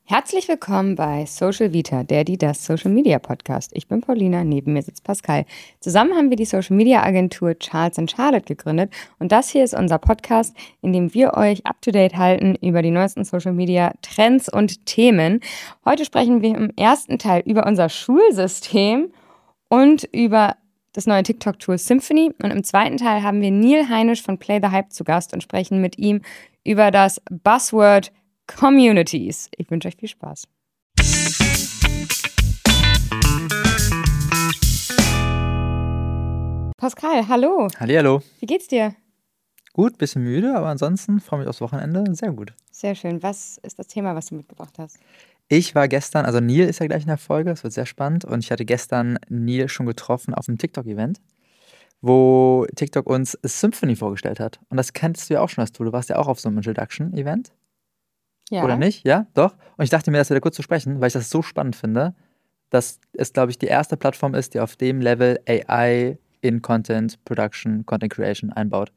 Herzlich willkommen bei Social Vita, der die das Social Media Podcast. Ich bin Paulina, neben mir sitzt Pascal. Zusammen haben wir die Social Media Agentur Charles & Charlotte gegründet und das hier ist unser Podcast, in dem wir euch up to date halten über die neuesten Social Media Trends und Themen. Heute sprechen wir im ersten Teil über unser Schulsystem und über das neue TikTok-Tool Symphony und im zweiten Teil haben wir Neil Heinisch von Play the Hype zu Gast und sprechen mit ihm über das Buzzword Communities. Ich wünsche euch viel Spaß. Pascal, hallo. Hallihallo. Wie geht's dir? Gut, bisschen müde, aber ansonsten freue mich aufs Wochenende. Sehr gut. Sehr schön. Was ist das Thema, was du mitgebracht hast? Ich war gestern, also Neil ist ja gleich in der Folge, das wird sehr spannend. Und ich hatte gestern Neil schon getroffen auf einem TikTok-Event, wo TikTok uns Symphony vorgestellt hat. Und das kennst du ja auch schon, das Tool. Du warst ja auch auf so einem Introduction-Event. Ja. Oder nicht? Ja, doch. Und ich dachte mir, das wieder kurz zu sprechen, weil ich das so spannend finde, dass es, glaube ich, die erste Plattform ist, die auf dem Level AI in Content Production, Content Creation einbaut.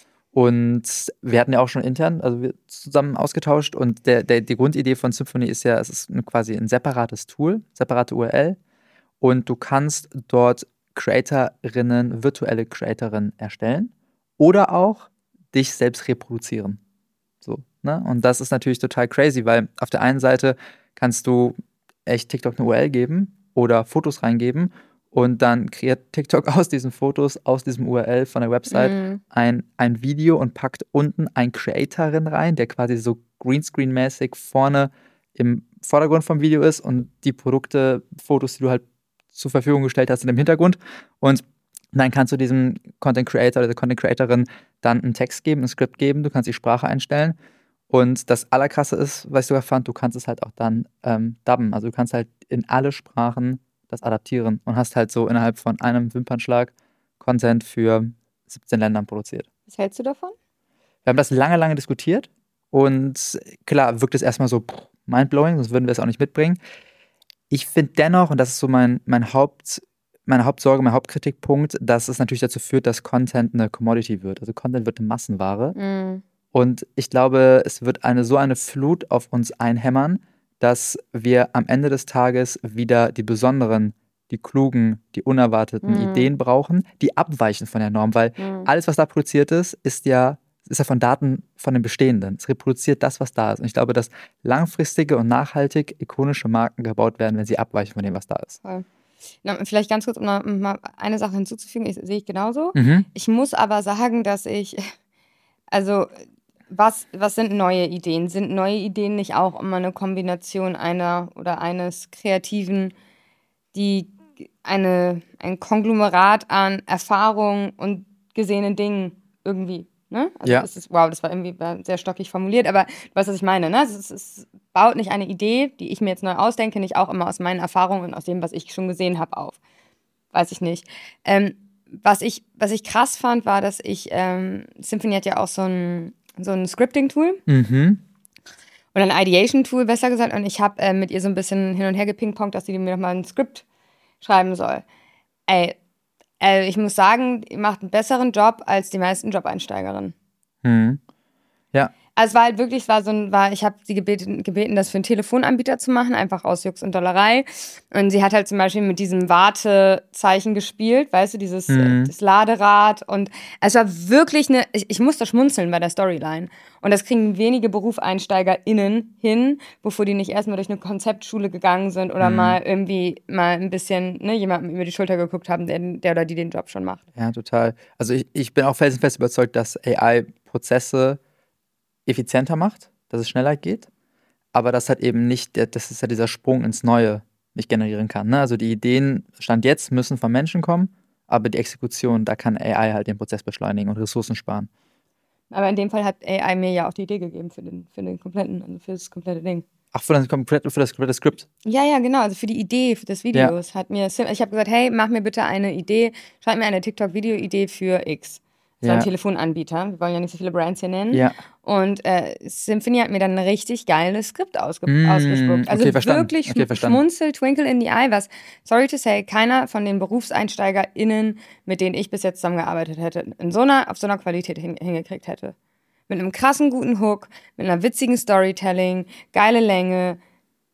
Und wir hatten ja auch schon intern, also wir zusammen ausgetauscht und die Grundidee von Symphony ist ja, es ist quasi ein separates Tool, separate URL und du kannst dort Creatorinnen, virtuelle Creatorinnen erstellen oder auch dich selbst reproduzieren. So, ne? Und das ist natürlich total crazy, weil auf der einen Seite kannst du echt TikTok eine URL geben oder Fotos reingeben und dann kreiert TikTok aus diesen Fotos, aus diesem URL von der Website ein Video und packt unten ein Creatorin rein, der quasi so Greenscreen-mäßig vorne im Vordergrund vom Video ist und die Produkte, Fotos, die du halt zur Verfügung gestellt hast, sind im Hintergrund. Und dann kannst du diesem Content Creator oder der Content Creatorin dann einen Text geben, ein Skript geben, du kannst die Sprache einstellen. Und das Allerkrasse ist, was ich sogar fand, du kannst es halt auch dann dubben. Also du kannst halt in alle Sprachen das adaptieren und hast halt so innerhalb von einem Wimpernschlag Content für 17 Ländern produziert. Was hältst du davon? Wir haben das lange, lange diskutiert und klar, wirkt es erstmal so mindblowing, sonst würden wir es auch nicht mitbringen. Ich finde dennoch, und das ist so meine Hauptsorge, mein Hauptkritikpunkt, dass es natürlich dazu führt, dass Content eine Commodity wird. Also Content wird eine Massenware. Und ich glaube, es wird so eine Flut auf uns einhämmern, dass wir am Ende des Tages wieder die besonderen, die klugen, die unerwarteten Ideen brauchen, die abweichen von der Norm. Weil alles, was da produziert ist ja von Daten von den Bestehenden. Es reproduziert das, was da ist. Und ich glaube, dass langfristige und nachhaltig ikonische Marken gebaut werden, wenn sie abweichen von dem, was da ist. Voll. Na, vielleicht ganz kurz, um mal eine Sache hinzuzufügen, sehe ich genauso. Ich muss aber sagen, dass was sind neue Ideen? Sind neue Ideen nicht auch immer eine Kombination eines Kreativen, die ein Konglomerat an Erfahrungen und gesehenen Dingen irgendwie, ne? Also Ja. das war irgendwie sehr stockig formuliert, aber du weißt, was ich meine, ne? Es baut nicht eine Idee, die ich mir jetzt neu ausdenke, nicht auch immer aus meinen Erfahrungen und aus dem, was ich schon gesehen habe, auf. Weiß ich nicht. Was ich krass fand, war, dass Symphony hat ja auch so ein Scripting-Tool oder ein Ideation-Tool, besser gesagt. Und ich habe mit ihr so ein bisschen hin und her gepingpongt, dass sie mir nochmal ein Skript schreiben soll. Ich muss sagen, ihr macht einen besseren Job als die meisten Job-Einsteigerinnen. Ja. Also es war halt wirklich, ich habe sie gebeten, das für einen Telefonanbieter zu machen, einfach aus Jux und Dollerei. Und sie hat halt zum Beispiel mit diesem Wartezeichen gespielt, weißt du, das Laderad. Und es war wirklich ich musste schmunzeln bei der Storyline. Und das kriegen wenige BerufseinsteigerInnen hin, bevor die nicht erstmal durch eine Konzeptschule gegangen sind oder mal ein bisschen jemandem über die Schulter geguckt haben, der oder die den Job schon macht. Ja, total. Also ich bin auch felsenfest überzeugt, dass AI-Prozesse effizienter macht, dass es schneller geht, aber das hat eben nicht, das ist ja dieser Sprung ins Neue nicht generieren kann. Ne? Also die Ideen, Stand jetzt, müssen von Menschen kommen, aber die Exekution, da kann AI halt den Prozess beschleunigen und Ressourcen sparen. Aber in dem Fall hat AI mir ja auch die Idee gegeben für das komplette Ding. Ach, für das komplette Skript? Ja, genau, also für die Idee des Videos ich habe gesagt, hey, mach mir bitte eine Idee, schreib mir eine TikTok-Video-Idee für X. Das war ein Telefonanbieter. Wir wollen ja nicht so viele Brands hier nennen. Ja. Und Symphony hat mir dann ein richtig geiles Skript ausgespuckt. Also wirklich Schmunzel, Twinkle in the Eye, was, sorry to say, keiner von den BerufseinsteigerInnen, mit denen ich bis jetzt zusammengearbeitet hätte, auf so einer Qualität hingekriegt hätte. Mit einem krassen, guten Hook, mit einer witzigen Storytelling, geile Länge,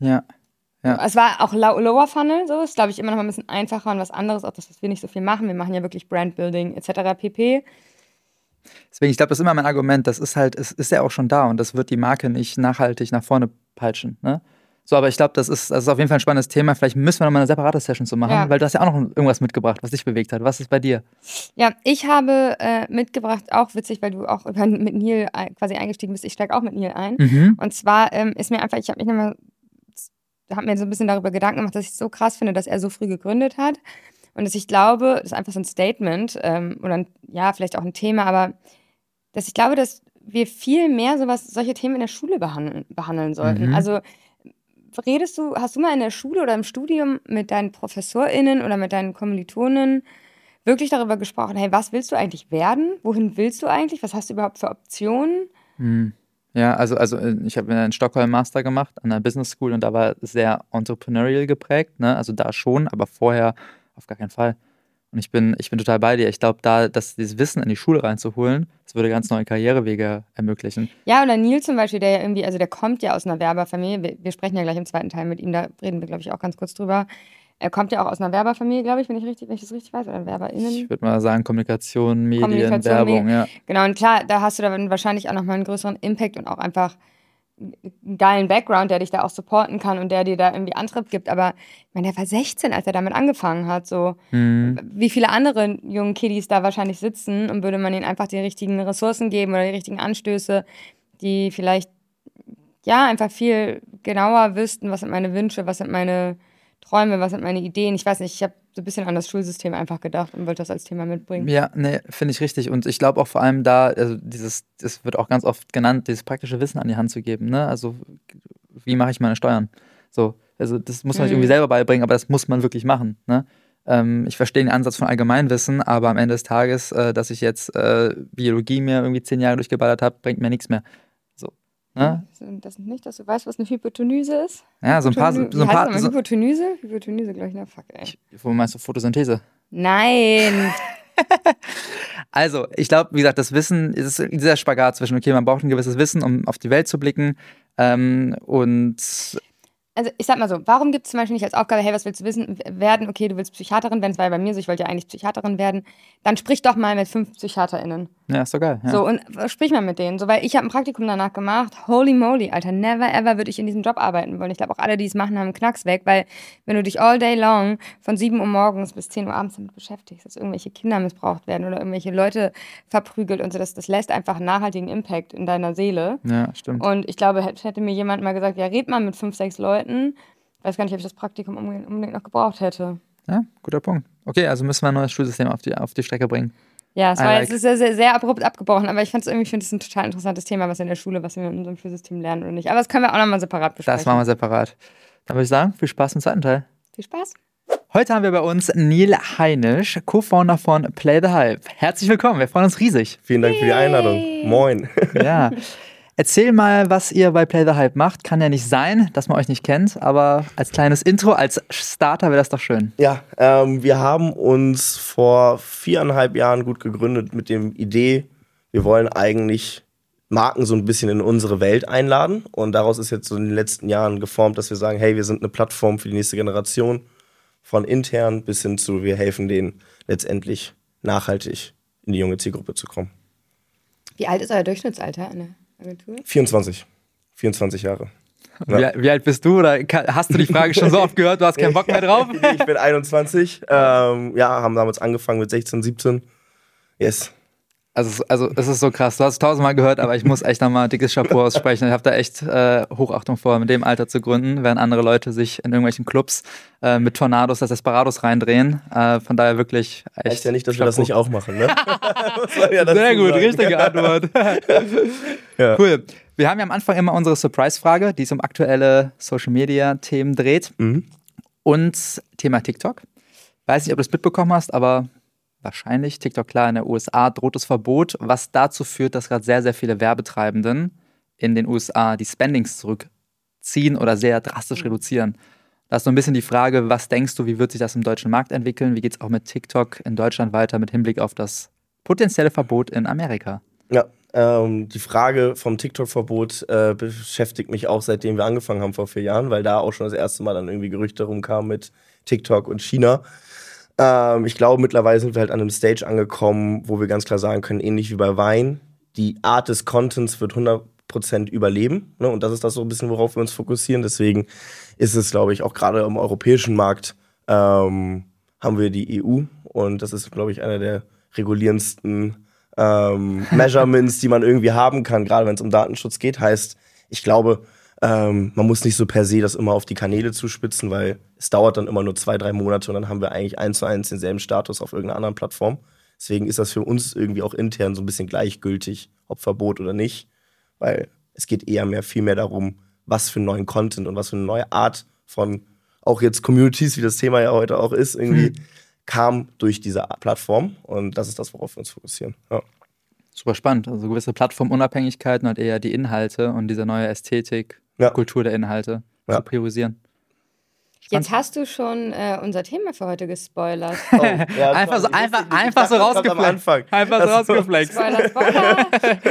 Ja. Ja. Es war auch Lower Funnel, so ist, glaube ich, immer noch mal ein bisschen einfacher und was anderes, auch das, was wir nicht so viel machen. Wir machen ja wirklich Brandbuilding etc. pp. Deswegen, ich glaube, das ist immer mein Argument, das ist halt, es ist ja auch schon da und das wird die Marke nicht nachhaltig nach vorne peitschen, ne? So, aber ich glaube, das ist auf jeden Fall ein spannendes Thema. Vielleicht müssen wir noch mal eine separate Session zu machen, weil du hast ja auch noch irgendwas mitgebracht, was dich bewegt hat. Was ist bei dir? Ja, ich habe mitgebracht, auch witzig, weil du auch mit Neil quasi eingestiegen bist. Ich steige auch mit Neil ein. Und zwar ist mir einfach, ich habe mir so ein bisschen darüber Gedanken gemacht, dass ich es so krass finde, dass er so früh gegründet hat. Und dass ich glaube, das ist einfach so ein Statement oder ja, vielleicht auch ein Thema, aber dass ich glaube, dass wir viel mehr solche Themen in der Schule behandeln sollten. Also hast du mal in der Schule oder im Studium mit deinen ProfessorInnen oder mit deinen Kommilitonen wirklich darüber gesprochen, hey, was willst du eigentlich werden? Wohin willst du eigentlich? Was hast du überhaupt für Optionen? Ja, also ich habe in Stockholm Master gemacht an der Business School und da war es sehr entrepreneurial geprägt, ne? Also da schon, aber vorher auf gar keinen Fall. Und ich bin total bei dir. Ich glaube, dieses Wissen in die Schule reinzuholen, das würde ganz neue Karrierewege ermöglichen. Ja, oder Neil zum Beispiel, der ja irgendwie, also der kommt ja aus einer Werberfamilie. Wir sprechen ja gleich im zweiten Teil mit ihm, da reden wir, glaube ich, auch ganz kurz drüber. Er kommt ja auch aus einer Werberfamilie, glaube ich, wenn ich das richtig weiß, oder WerberInnen. Ich würde mal sagen, Kommunikation, Medien, Werbung, ja. Genau, und klar, da hast du dann wahrscheinlich auch nochmal einen größeren Impact und auch einfach einen geilen Background, der dich da auch supporten kann und der dir da irgendwie Antrieb gibt. Aber ich meine, der war 16, als er damit angefangen hat. So, wie viele andere jungen Kiddies da wahrscheinlich sitzen und würde man ihnen einfach die richtigen Ressourcen geben oder die richtigen Anstöße, die vielleicht ja einfach viel genauer wüssten, was sind meine Wünsche, was sind meine Träume, was sind meine Ideen. Ich weiß nicht, ich habe so ein bisschen an das Schulsystem einfach gedacht und wollte das als Thema mitbringen. Ja, nee, finde ich richtig. Und ich glaube auch vor allem da, also das wird auch ganz oft genannt, dieses praktische Wissen an die Hand zu geben, ne? Also, wie mache ich meine Steuern? So, also das muss man sich irgendwie selber beibringen, aber das muss man wirklich machen, ne? Ich verstehe den Ansatz von Allgemeinwissen, aber am Ende des Tages, dass ich jetzt Biologie mir irgendwie 10 Jahre durchgeballert habe, bringt mir nichts mehr. So, ne? Das nicht, dass du weißt, was eine Hypotenuse ist? Ja, so ein paar. Hypotenuse? Hypotenuse, glaube ich, na fuck, ey. Wo meinst du Photosynthese? Nein! Also, ich glaube, wie gesagt, das Wissen ist dieser Spagat zwischen, okay, man braucht ein gewisses Wissen, um auf die Welt zu blicken. Also ich sag mal so, warum gibt es zum Beispiel nicht als Aufgabe, hey, was willst du werden? Okay, du willst Psychiaterin werden, es war ja bei mir so, ich wollte ja eigentlich Psychiaterin werden. Dann sprich doch mal mit 5 PsychiaterInnen. Ja, ist doch geil. Ja. So, und sprich mal mit denen. So, weil ich habe ein Praktikum danach gemacht. Holy moly, Alter, never ever würde ich in diesem Job arbeiten wollen. Ich glaube, auch alle, die es machen, haben einen Knacks weg, weil wenn du dich all day long von 7 Uhr morgens bis 10 Uhr abends damit beschäftigst, dass irgendwelche Kinder missbraucht werden oder irgendwelche Leute verprügelt und so, das lässt einfach einen nachhaltigen Impact in deiner Seele. Ja, stimmt. Und ich glaube, hätte mir jemand mal gesagt, ja, red mal mit 5, 6 Leuten, weiß gar nicht, ob ich das Praktikum unbedingt noch gebraucht hätte. Ja, guter Punkt. Okay, also müssen wir ein neues Schulsystem auf die Strecke bringen. Ja, es war jetzt sehr, sehr, sehr abrupt abgebrochen, aber ich finde es ein total interessantes Thema, was in der Schule, was wir in unserem Schulsystem lernen oder nicht. Aber das können wir auch nochmal separat besprechen. Das machen wir separat. Dann würde ich sagen, viel Spaß im zweiten Teil. Viel Spaß. Heute haben wir bei uns Neil Heinisch, Co-Founder von Play the Hype. Herzlich willkommen, wir freuen uns riesig. Vielen Dank für die Einladung. Moin. Ja. Erzähl mal, was ihr bei Play the Hype macht. Kann ja nicht sein, dass man euch nicht kennt, aber als kleines Intro, als Starter wäre das doch schön. Ja, wir haben uns vor 4,5 Jahren gut gegründet mit dem Idee, wir wollen eigentlich Marken so ein bisschen in unsere Welt einladen. Und daraus ist jetzt so in den letzten Jahren geformt, dass wir sagen, hey, wir sind eine Plattform für die nächste Generation. Von intern bis hin zu, wir helfen denen letztendlich nachhaltig in die junge Zielgruppe zu kommen. Wie alt ist euer Durchschnittsalter in der Agentur? 24 Jahre. Ja. Wie alt bist du? Oder hast du die Frage schon so oft gehört, du hast keinen Bock mehr drauf? Ich bin 21. Haben damals angefangen mit 16, 17. Yes. Also es ist so krass. Du hast es 1000-mal gehört, aber ich muss echt nochmal dickes Chapeau aussprechen. Ich habe da echt Hochachtung vor, mit dem Alter zu gründen, während andere Leute sich in irgendwelchen Clubs mit Tornados, das Desperados reindrehen. Von daher wirklich echt. Heißt ja nicht, dass wir das nicht auch machen, ne? Sehr gut, richtige Antwort. Ja. Cool. Wir haben ja am Anfang immer unsere Surprise-Frage, die sich um aktuelle Social-Media-Themen dreht. Und Thema TikTok. Weiß nicht, ob du es mitbekommen hast, aber wahrscheinlich, TikTok, klar, in den USA droht das Verbot, was dazu führt, dass gerade sehr, sehr viele Werbetreibenden in den USA die Spendings zurückziehen oder sehr drastisch reduzieren. Da ist so ein bisschen die Frage, was denkst du, wie wird sich das im deutschen Markt entwickeln? Wie geht es auch mit TikTok in Deutschland weiter mit Hinblick auf das potenzielle Verbot in Amerika? Ja, Die Frage vom TikTok-Verbot beschäftigt mich auch, seitdem wir angefangen haben vor 4 Jahren, weil da auch schon das erste Mal dann irgendwie Gerüchte rumkamen mit TikTok und China. Ich glaube, mittlerweile sind wir halt an einem Stage angekommen, wo wir ganz klar sagen können, ähnlich wie bei Wein, die Art des Contents wird 100% überleben. Ne? Und das ist das so ein bisschen, worauf wir uns fokussieren. Deswegen ist es, glaube ich, auch gerade im europäischen Markt haben wir die EU. Und das ist, glaube ich, einer der regulierendsten Measurements, die man irgendwie haben kann, gerade wenn es um Datenschutz geht. Heißt, ich glaube, man muss nicht so per se das immer auf die Kanäle zuspitzen, weil es dauert dann immer nur 2-3 Monate und dann haben wir eigentlich 1:1 denselben Status auf irgendeiner anderen Plattform. Deswegen ist das für uns irgendwie auch intern so ein bisschen gleichgültig, ob Verbot oder nicht, weil es geht viel mehr darum, was für einen neuen Content und was für eine neue Art von auch jetzt Communities, wie das Thema ja heute auch ist, irgendwie kam durch diese Plattform und das ist das, worauf wir uns fokussieren. Ja. Super spannend. Also gewisse Plattformunabhängigkeiten und eher die Inhalte und diese neue Ästhetik, Kultur der Inhalte zu priorisieren. Jetzt hast du schon unser Thema für heute gespoilert. Oh, ja, einfach so rausgeflext. Einfach so rausgeflext. Spoiler.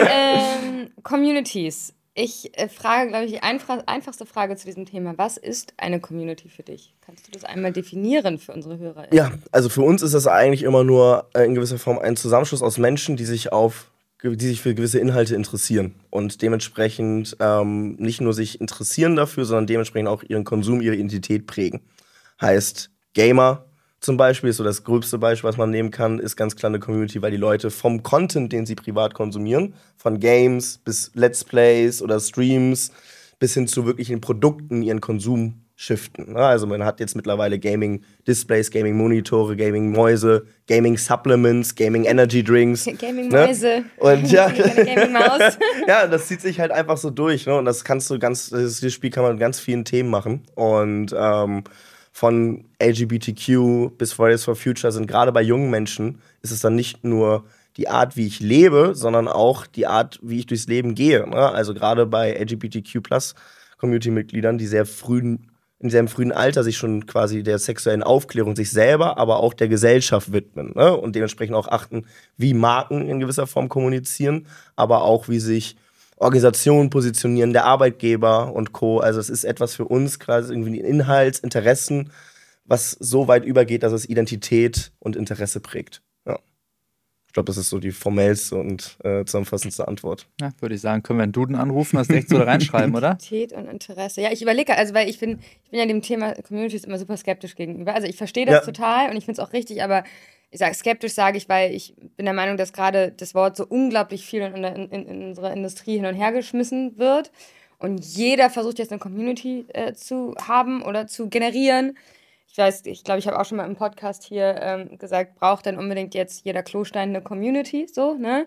Communities. Ich frage, glaube ich, die einfachste Frage zu diesem Thema. Was ist eine Community für dich? Kannst du das einmal definieren für unsere Hörer? Ja, also für uns ist das eigentlich immer nur in gewisser Form ein Zusammenschluss aus Menschen, die sich für gewisse Inhalte interessieren und dementsprechend nicht nur sich interessieren dafür, sondern dementsprechend auch ihren Konsum, ihre Identität prägen. Heißt, Gamer zum Beispiel ist so das gröbste Beispiel, was man nehmen kann, ist ganz klar eine Community, weil die Leute vom Content, den sie privat konsumieren, von Games bis Let's Plays oder Streams bis hin zu wirklichen Produkten ihren Konsum shiften. Also man hat jetzt mittlerweile Gaming-Displays, Gaming-Monitore, Gaming-Mäuse, Gaming-Supplements, Gaming-Energy-Drinks. Gaming-Mäuse. Und ja, Gaming-Maus. ja, das zieht sich halt einfach so durch. Ne? Und das dieses Spiel kann man mit ganz vielen Themen machen. Und von LGBTQ bis Fridays for Future sind gerade bei jungen Menschen, ist es dann nicht nur die Art, wie ich lebe, sondern auch die Art, wie ich durchs Leben gehe. Ne? Also gerade bei LGBTQ+-Community-Mitgliedern, die in sehr frühen Alter sich schon quasi der sexuellen Aufklärung sich selber, aber auch der Gesellschaft widmen. Ne? Und dementsprechend auch achten, wie Marken in gewisser Form kommunizieren, aber auch wie sich Organisationen positionieren, der Arbeitgeber und Co. Also es ist etwas für uns quasi irgendwie Inhalts, Interessen, was so weit übergeht, dass es Identität und Interesse prägt. Ja. Ich glaube, das ist so die formellste und zusammenfassendste Antwort. Ja, würde ich sagen, können wir einen Duden anrufen, das direkt so da reinschreiben, oder? Identität und Interesse. Ja, ich überlege, also weil ich bin ja dem Thema Communities immer super skeptisch gegenüber. Also ich verstehe das total und ich finde es auch richtig, aber skeptisch sage ich, weil ich bin der Meinung, dass gerade das Wort so unglaublich viel in unserer Industrie hin und her geschmissen wird und jeder versucht jetzt eine Community zu haben oder zu generieren. Ich glaube, ich habe auch schon mal im Podcast hier gesagt, braucht dann unbedingt jetzt jeder Klostein eine Community, so, ne?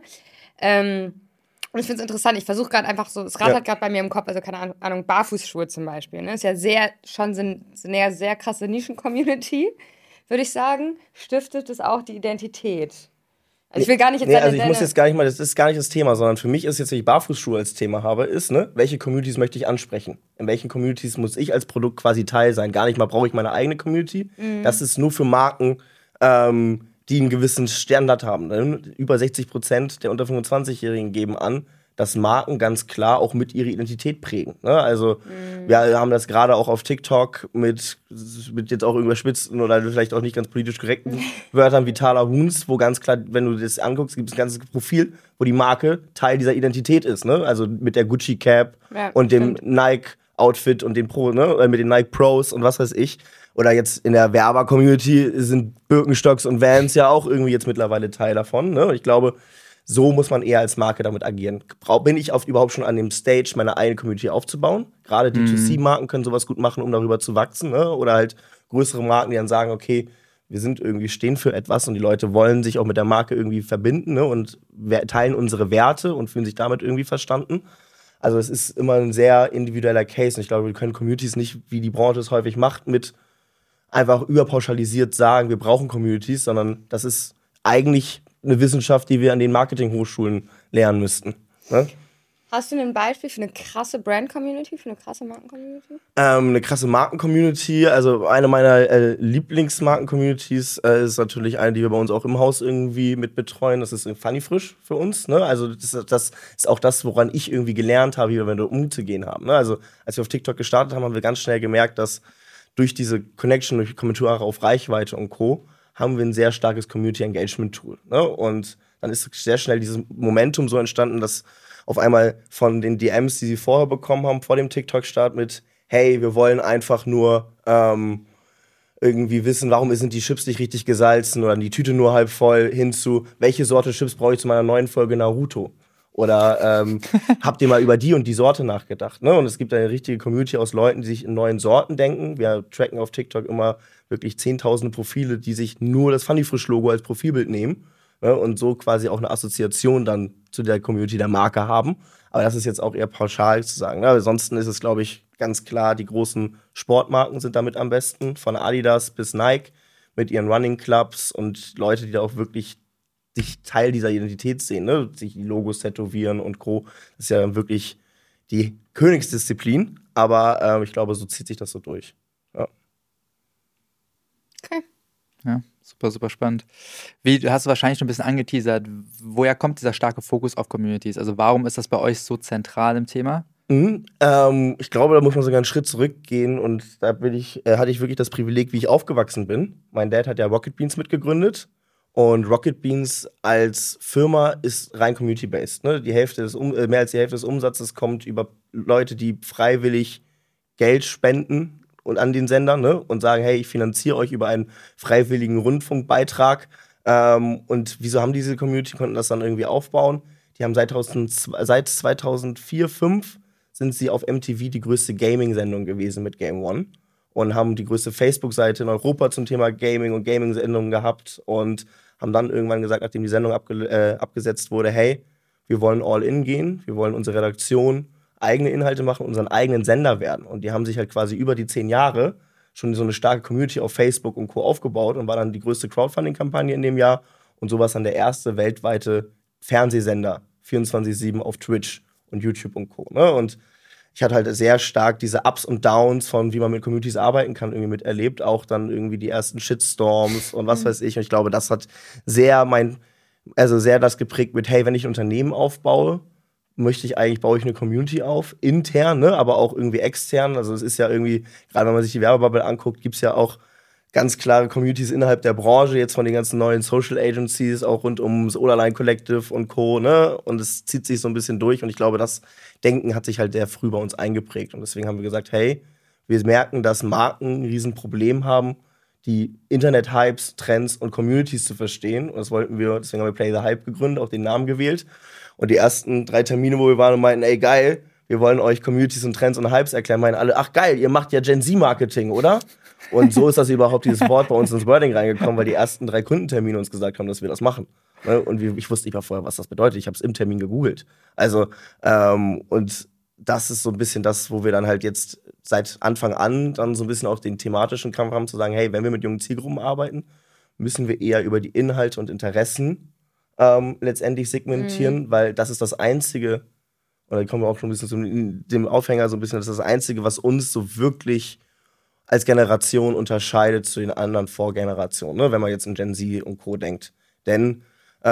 Und ich finde es interessant, ich versuche gerade einfach so, es rattert gerade bei mir im Kopf, also keine Ahnung, Barfußschuhe zum Beispiel, ne? Ist ja schon eine sehr krasse Nischen-Community, würde ich sagen. Stiftet es auch die Identität? Also ich will gar nicht jetzt ich muss jetzt gar nicht mal, das ist gar nicht das Thema, sondern für mich ist jetzt, wenn ich Barfußschuhe als Thema habe, ist, ne, welche Communities möchte ich ansprechen? In welchen Communities muss ich als Produkt quasi Teil sein? Gar nicht mal brauche ich meine eigene Community. Das ist nur für Marken, die einen gewissen Standard haben. Ne? Über 60% der unter 25-Jährigen geben an, dass Marken ganz klar auch mit ihrer Identität prägen. Ne? Also wir haben das gerade auch auf TikTok mit jetzt auch überspitzten oder vielleicht auch nicht ganz politisch korrekten Wörtern wie Thaler Huns, wo ganz klar, wenn du das anguckst, gibt es ein ganzes Profil, wo die Marke Teil dieser Identität ist. Ne? Also mit der Gucci Cap und dem Nike Outfit und den Pro, ne? Mit den Nike Pros und was weiß ich. Oder jetzt in der Werber-Community sind Birkenstocks und Vans ja auch irgendwie jetzt mittlerweile Teil davon. Ne? Und ich glaube, so muss man eher als Marke damit agieren. Bin ich überhaupt schon an dem Stage, meine eigene Community aufzubauen? Gerade D2C-Marken können sowas gut machen, um darüber zu wachsen. Ne? Oder halt größere Marken, die dann sagen, okay, wir stehen für etwas und die Leute wollen sich auch mit der Marke irgendwie verbinden, ne? Und teilen unsere Werte und fühlen sich damit irgendwie verstanden. Also es ist immer ein sehr individueller Case. Und ich glaube, wir können Communities nicht, wie die Branche es häufig macht, mit einfach überpauschalisiert sagen, wir brauchen Communities, sondern das ist eigentlich eine Wissenschaft, die wir an den Marketinghochschulen lernen müssten. Ne? Hast du ein Beispiel für eine krasse Brand-Community, für eine krasse Marken-Community? Eine krasse Marken-Community, also eine meiner Lieblingsmarken-Communities ist natürlich eine, die wir bei uns auch im Haus irgendwie mit betreuen. Das ist Funny Frisch für uns. Ne? Also das ist auch das, woran ich irgendwie gelernt habe, wie wir damit umzugehen haben. Ne? Also als wir auf TikTok gestartet haben, haben wir ganz schnell gemerkt, dass durch diese Connection, durch Kommentare auf Reichweite und Co. haben wir ein sehr starkes Community-Engagement-Tool. Ne? Und dann ist sehr schnell dieses Momentum so entstanden, dass auf einmal von den DMs, die sie vorher bekommen haben, vor dem TikTok-Start mit, hey, wir wollen einfach nur irgendwie wissen, warum sind die Chips nicht richtig gesalzen oder die Tüte nur halb voll, hin zu, welche Sorte Chips brauche ich zu meiner neuen Folge Naruto? Oder habt ihr mal über die und die Sorte nachgedacht? Ne? Und es gibt eine richtige Community aus Leuten, die sich in neuen Sorten denken. Wir tracken auf TikTok immer wirklich 10.000 Profile, die sich nur das Funny Frisch-Logo als Profilbild nehmen. Ne? Und so quasi auch eine Assoziation dann zu der Community der Marke haben. Aber das ist jetzt auch eher pauschal zu sagen. Ne? Ansonsten ist es, glaube ich, ganz klar, die großen Sportmarken sind damit am besten. Von Adidas bis Nike mit ihren Running Clubs und Leute, die da auch wirklich sich Teil dieser Identität sehen, ne? Sich die Logos tätowieren und Co. Das ist ja dann wirklich die Königsdisziplin. Aber ich glaube, so zieht sich das so durch. Ja. Okay. Ja, super, super spannend. Du hast wahrscheinlich schon ein bisschen angeteasert, woher kommt dieser starke Fokus auf Communities? Also warum ist das bei euch so zentral im Thema? Ich glaube, da muss man sogar einen Schritt zurückgehen und da hatte ich wirklich das Privileg, wie ich aufgewachsen bin. Mein Dad hat ja Rocket Beans mitgegründet und Rocket Beans als Firma ist rein community-based. Ne? Mehr als die Hälfte des Umsatzes kommt über Leute, die freiwillig Geld spenden und an den Sender, ne? Und sagen, hey, ich finanziere euch über einen freiwilligen Rundfunkbeitrag. Und wieso haben diese Community, konnten das dann irgendwie aufbauen? Die haben seit 2004, 2005 sind sie auf MTV die größte Gaming-Sendung gewesen mit Game One und haben die größte Facebook-Seite in Europa zum Thema Gaming und Gaming-Sendungen gehabt und haben dann irgendwann gesagt, nachdem die Sendung abgesetzt wurde, hey, wir wollen all in gehen, wir wollen unsere Redaktion eigene Inhalte machen, unseren eigenen Sender werden. Und die haben sich halt quasi über die 10 Jahre schon so eine starke Community auf Facebook und Co. aufgebaut und war dann die größte Crowdfunding-Kampagne in dem Jahr und so war es dann der erste weltweite Fernsehsender 24/7 auf Twitch und YouTube und Co. Ne? Und ich hatte halt sehr stark diese Ups und Downs von, wie man mit Communities arbeiten kann, irgendwie miterlebt. Auch dann irgendwie die ersten Shitstorms und was weiß ich. Und ich glaube, das hat sehr das geprägt mit, hey, wenn ich ein Unternehmen aufbaue, baue ich eine Community auf, intern, ne, aber auch irgendwie extern. Also es ist ja irgendwie, gerade wenn man sich die Werbebubble anguckt, gibt es ja auch ganz klare Communities innerhalb der Branche, jetzt von den ganzen neuen Social Agencies, auch rund ums Oderline Collective und Co., ne? Und es zieht sich so ein bisschen durch und ich glaube, das Denken hat sich halt sehr früh bei uns eingeprägt und deswegen haben wir gesagt, hey, wir merken, dass Marken ein Riesenproblem haben, die Internet-Hypes, Trends und Communities zu verstehen und deswegen haben wir Play the Hype gegründet, auch den Namen gewählt und die ersten 3 Termine, wo wir waren und meinten, ey, geil, wir wollen euch Communities und Trends und Hypes erklären, meinen alle, ach geil, ihr macht ja Gen Z-Marketing, oder? Und so ist das überhaupt, dieses Wort bei uns ins Wording reingekommen, weil die ersten 3 Kundentermine uns gesagt haben, dass wir das machen. Und ich wusste nicht mal vorher, was das bedeutet. Ich habe es im Termin gegoogelt. Also, und das ist so ein bisschen das, wo wir dann halt jetzt seit Anfang an dann so ein bisschen auch den thematischen Kampf haben, zu sagen, hey, wenn wir mit jungen Zielgruppen arbeiten, müssen wir eher über die Inhalte und Interessen letztendlich segmentieren, weil das ist das Einzige, und da kommen wir auch schon ein bisschen zu dem Aufhänger so ein bisschen, das ist das Einzige, was uns so wirklich als Generation unterscheidet zu den anderen Vorgenerationen, ne? Wenn man jetzt in Gen Z und Co. denkt. Denn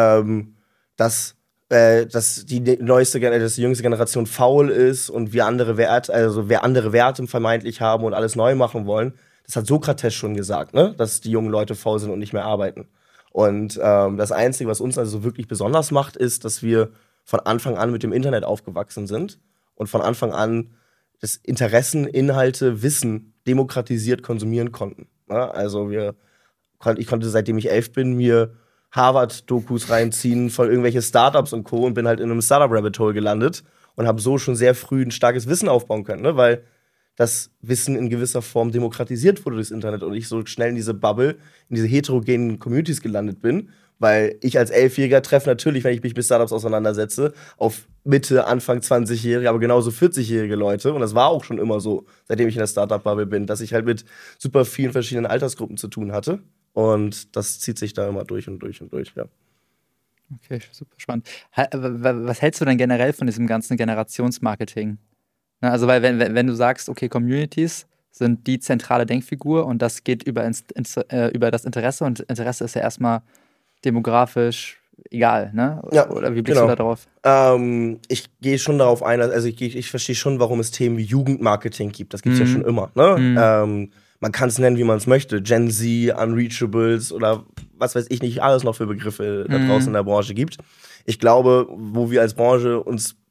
dass die jüngste Generation faul ist und wir andere Werte vermeintlich haben und alles neu machen wollen, das hat Sokrates schon gesagt, ne? Dass die jungen Leute faul sind und nicht mehr arbeiten. Und das Einzige, was uns also wirklich besonders macht, ist, dass wir von Anfang an mit dem Internet aufgewachsen sind und von Anfang an das Interessen, Inhalte, Wissen demokratisiert konsumieren konnten. Ja, also ich konnte, seitdem ich 11 bin, mir Harvard-Dokus reinziehen von irgendwelche Startups und Co. und bin halt in einem Startup-Rabbit-Hole gelandet und habe so schon sehr früh ein starkes Wissen aufbauen können, ne? Weil das Wissen in gewisser Form demokratisiert wurde durchs Internet und ich so schnell in diese Bubble, in diese heterogenen Communities gelandet bin, weil ich als 11-Jähriger treffe natürlich, wenn ich mich mit Startups auseinandersetze, auf Mitte, Anfang 20-Jährige, aber genauso 40-jährige Leute. Und das war auch schon immer so, seitdem ich in der Startup-Bubble bin, dass ich halt mit super vielen verschiedenen Altersgruppen zu tun hatte. Und das zieht sich da immer durch und durch und durch, ja. Okay, super spannend. Was hältst du denn generell von diesem ganzen Generationsmarketing? Ne, also, weil wenn du sagst, okay, Communities sind die zentrale Denkfigur und das geht über das Interesse und Interesse ist ja erstmal demografisch egal, ne? Ja, Oder wie blickst du genau. da drauf? Ich gehe schon darauf ein, also ich verstehe schon, warum es Themen wie Jugendmarketing gibt. Das gibt es ja schon immer. Ne? Man kann es nennen, wie man es möchte. Gen Z, Unreachables oder was weiß ich nicht, alles noch für Begriffe da draußen in der Branche gibt. Ich glaube, wo wir als Branche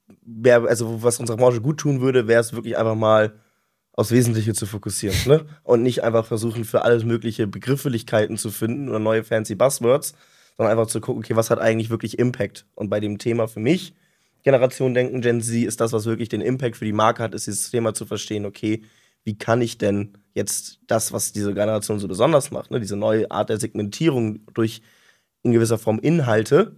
was unsere Branche gut tun würde, wäre es wirklich einfach mal aufs Wesentliche zu fokussieren. Ne? Und nicht einfach versuchen, für alles mögliche Begrifflichkeiten zu finden oder neue fancy Buzzwords, sondern einfach zu gucken, okay, was hat eigentlich wirklich Impact? Und bei dem Thema für mich, Generation Denken, Gen Z, ist das, was wirklich den Impact für die Marke hat, ist dieses Thema zu verstehen, okay, wie kann ich denn jetzt das, was diese Generation so besonders macht, ne, diese neue Art der Segmentierung durch in gewisser Form Inhalte,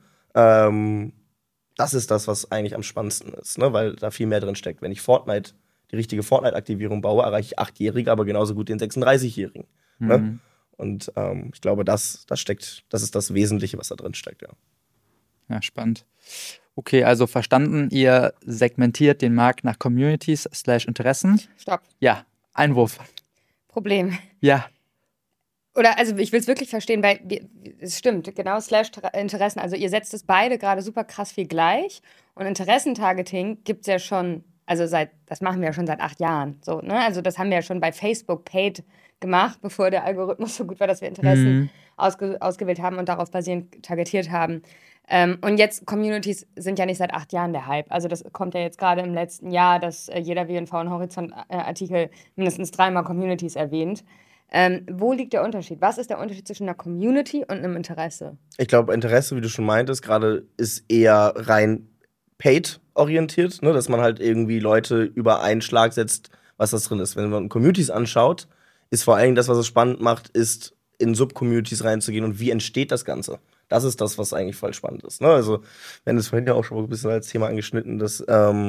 das ist das, was eigentlich am spannendsten ist, ne, weil da viel mehr drin steckt. Wenn ich die richtige Fortnite-Aktivierung baue, erreiche ich 8-Jährige, aber genauso gut den 36-Jährigen. Ne? Und ich glaube, das ist das Wesentliche, was da drin steckt, ja. Ja, spannend. Okay, also verstanden, ihr segmentiert den Markt nach Communities/Interessen. Stopp. Ja, Einwurf. Problem. Ja. Oder, also ich will es wirklich verstehen, weil es stimmt, genau, /Interessen. Also ihr setzt es beide gerade super krass viel gleich. Und Interessentargeting gibt es ja schon, also das machen wir ja schon seit 8 Jahren. So, ne? Also das haben wir ja schon bei Facebook Paid gemacht, bevor der Algorithmus so gut war, dass wir Interessen ausgewählt haben und darauf basierend targetiert haben. Und jetzt, Communities sind ja nicht seit 8 Jahren der Hype. Also das kommt ja jetzt gerade im letzten Jahr, dass jeder WNV- und Horizont-Artikel mindestens 3-mal Communities erwähnt. Wo liegt der Unterschied? Was ist der Unterschied zwischen einer Community und einem Interesse? Ich glaube, Interesse, wie du schon meintest, gerade ist eher rein paid-orientiert, ne? Dass man halt irgendwie Leute über einen Schlag setzt, was das drin ist. Wenn man Communities anschaut, ist vor allem das, was es spannend macht, ist in Subcommunities reinzugehen und wie entsteht das Ganze. Das ist das, was eigentlich voll spannend ist. Ne? Also, wir haben das vorhin ja auch schon mal ein bisschen als Thema angeschnitten, dass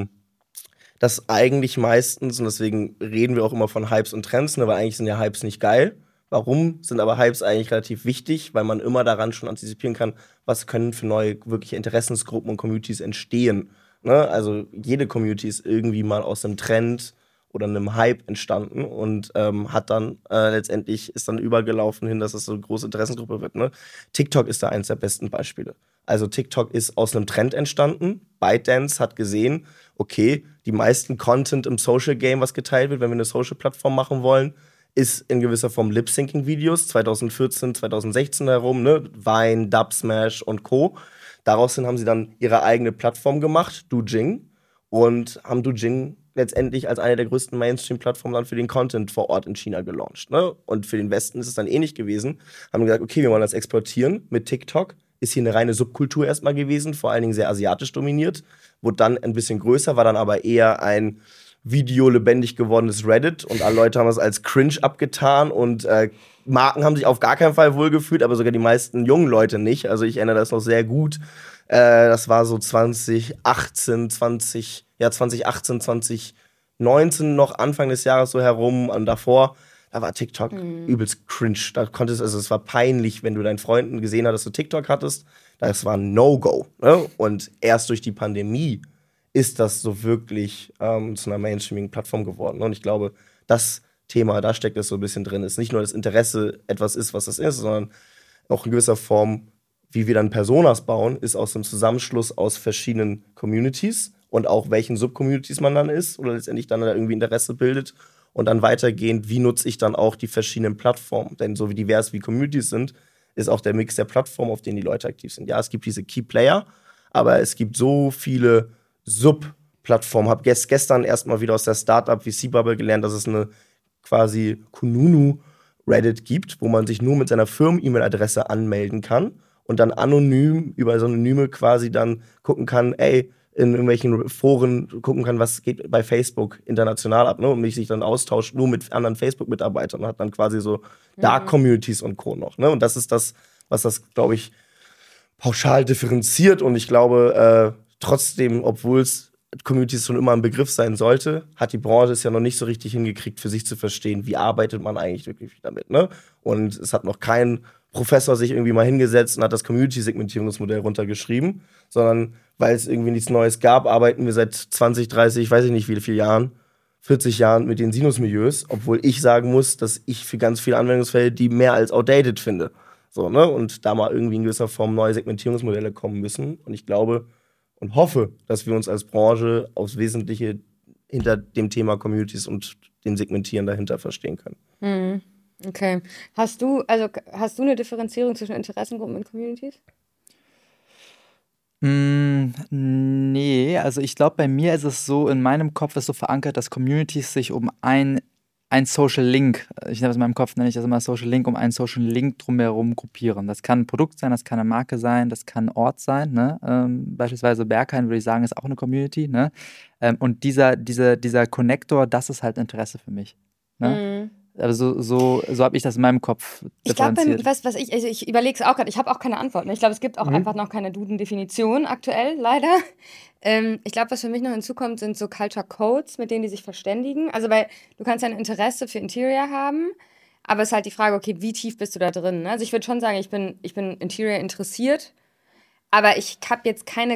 das eigentlich meistens, und deswegen reden wir auch immer von Hypes und Trends, ne, weil eigentlich sind ja Hypes nicht geil. Warum sind aber Hypes eigentlich relativ wichtig? Weil man immer daran schon antizipieren kann, was können für neue wirkliche Interessensgruppen und Communities entstehen. Ne? Also jede Community ist irgendwie mal aus einem Trend oder einem Hype entstanden und hat dann letztendlich ist dann übergelaufen hin, dass es so eine große Interessensgruppe wird. Ne? TikTok ist da eins der besten Beispiele. Also TikTok ist aus einem Trend entstanden. ByteDance hat gesehen, okay, die meisten Content im Social Game, was geteilt wird, wenn wir eine Social-Plattform machen wollen, ist in gewisser Form Lip-Syncing-Videos, 2014, 2016 herum, ne? Vine, Dubsmash und Co. Daraus haben sie dann ihre eigene Plattform gemacht, Douyin, und haben Douyin letztendlich als eine der größten Mainstream-Plattformen dann für den Content vor Ort in China gelauncht. Ne? Und für den Westen ist es dann ähnlich gewesen. Haben gesagt, okay, wir wollen das exportieren mit TikTok. Ist hier eine reine Subkultur erstmal gewesen, vor allen Dingen sehr asiatisch dominiert. Wurde dann ein bisschen größer, war dann aber eher ein Video lebendig gewordenes Reddit und alle Leute haben es als cringe abgetan und Marken haben sich auf gar keinen Fall wohlgefühlt, aber sogar die meisten jungen Leute nicht. Also ich erinnere das noch sehr gut. Das war so 2018, 2019 noch, Anfang des Jahres so herum und davor, da war TikTok übelst cringe. Da also es war peinlich, wenn du deinen Freunden gesehen hast, dass du TikTok hattest. Das war ein No-Go. Ne? Und erst durch die Pandemie ist das so wirklich zu einer Mainstreaming-Plattform geworden. Und ich glaube, das Thema, da steckt es so ein bisschen drin, ist nicht nur das Interesse etwas ist, was das ist, sondern auch in gewisser Form, wie wir dann Personas bauen, ist aus dem Zusammenschluss aus verschiedenen Communities und auch welchen Subcommunities man dann ist oder letztendlich dann irgendwie Interesse bildet und dann weitergehend, wie nutze ich dann auch die verschiedenen Plattformen. Denn so wie divers wie Communities sind, ist auch der Mix der Plattformen, auf denen die Leute aktiv sind. Ja, es gibt diese Key Player, aber es gibt so viele Sub-Plattformen. Habe gestern erstmal wieder aus der Startup VC-Bubble gelernt, dass es eine quasi Kununu Reddit gibt, wo man sich nur mit seiner Firmen-E-Mail-Adresse anmelden kann und dann anonym über Synonyme quasi dann gucken kann, in irgendwelchen Foren gucken kann, was geht bei Facebook international ab, ne? Und mich sich dann austauscht nur mit anderen Facebook-Mitarbeitern und hat dann quasi so Dark-Communities und Co. noch. Ne? Und das ist das, was das, glaube ich, pauschal differenziert. Und ich glaube, trotzdem, obwohl es Communities schon immer ein Begriff sein sollte, hat die Branche es ja noch nicht so richtig hingekriegt, für sich zu verstehen, wie arbeitet man eigentlich wirklich damit. Ne? Und es hat noch kein Professor sich irgendwie mal hingesetzt und hat das Community-Segmentierungsmodell runtergeschrieben, sondern weil es irgendwie nichts Neues gab, arbeiten wir seit 20, 30, weiß ich nicht wie viele Jahren, 40 Jahren mit den Sinus-Milieus, obwohl ich sagen muss, dass ich für ganz viele Anwendungsfälle die mehr als outdated finde. So, ne? Und da mal irgendwie in gewisser Form neue Segmentierungsmodelle kommen müssen. Und ich glaube und hoffe, dass wir uns als Branche aufs Wesentliche hinter dem Thema Communities und den Segmentieren dahinter verstehen können. Mhm. Okay. Hast du eine Differenzierung zwischen Interessengruppen und Communities? Nee, also ich glaube, bei mir ist es so, in meinem Kopf ist so verankert, dass Communities sich um ein Social Link, ich nenne das in meinem Kopf, nenne ich das immer Social Link, um einen Social Link drumherum gruppieren. Das kann ein Produkt sein, das kann eine Marke sein, das kann ein Ort sein. Ne? Beispielsweise Berghain, würde ich sagen, ist auch eine Community. Ne? Und dieser Connector, das ist halt Interesse für mich. Ne? Also so habe ich das in meinem Kopf Ich glaube, differenziert. ich überlege es auch gerade, ich habe auch keine Antwort. Ne? Ich glaube, es gibt auch einfach noch keine Duden-Definition aktuell, leider. Ich glaube, was für mich noch hinzukommt, sind so Culture Codes, mit denen die sich verständigen. Also, weil du kannst ja ein Interesse für Interior haben, aber es ist halt die Frage, okay, wie tief bist du da drin? Ne? Also ich würde schon sagen, ich bin Interior interessiert, aber ich habe jetzt keine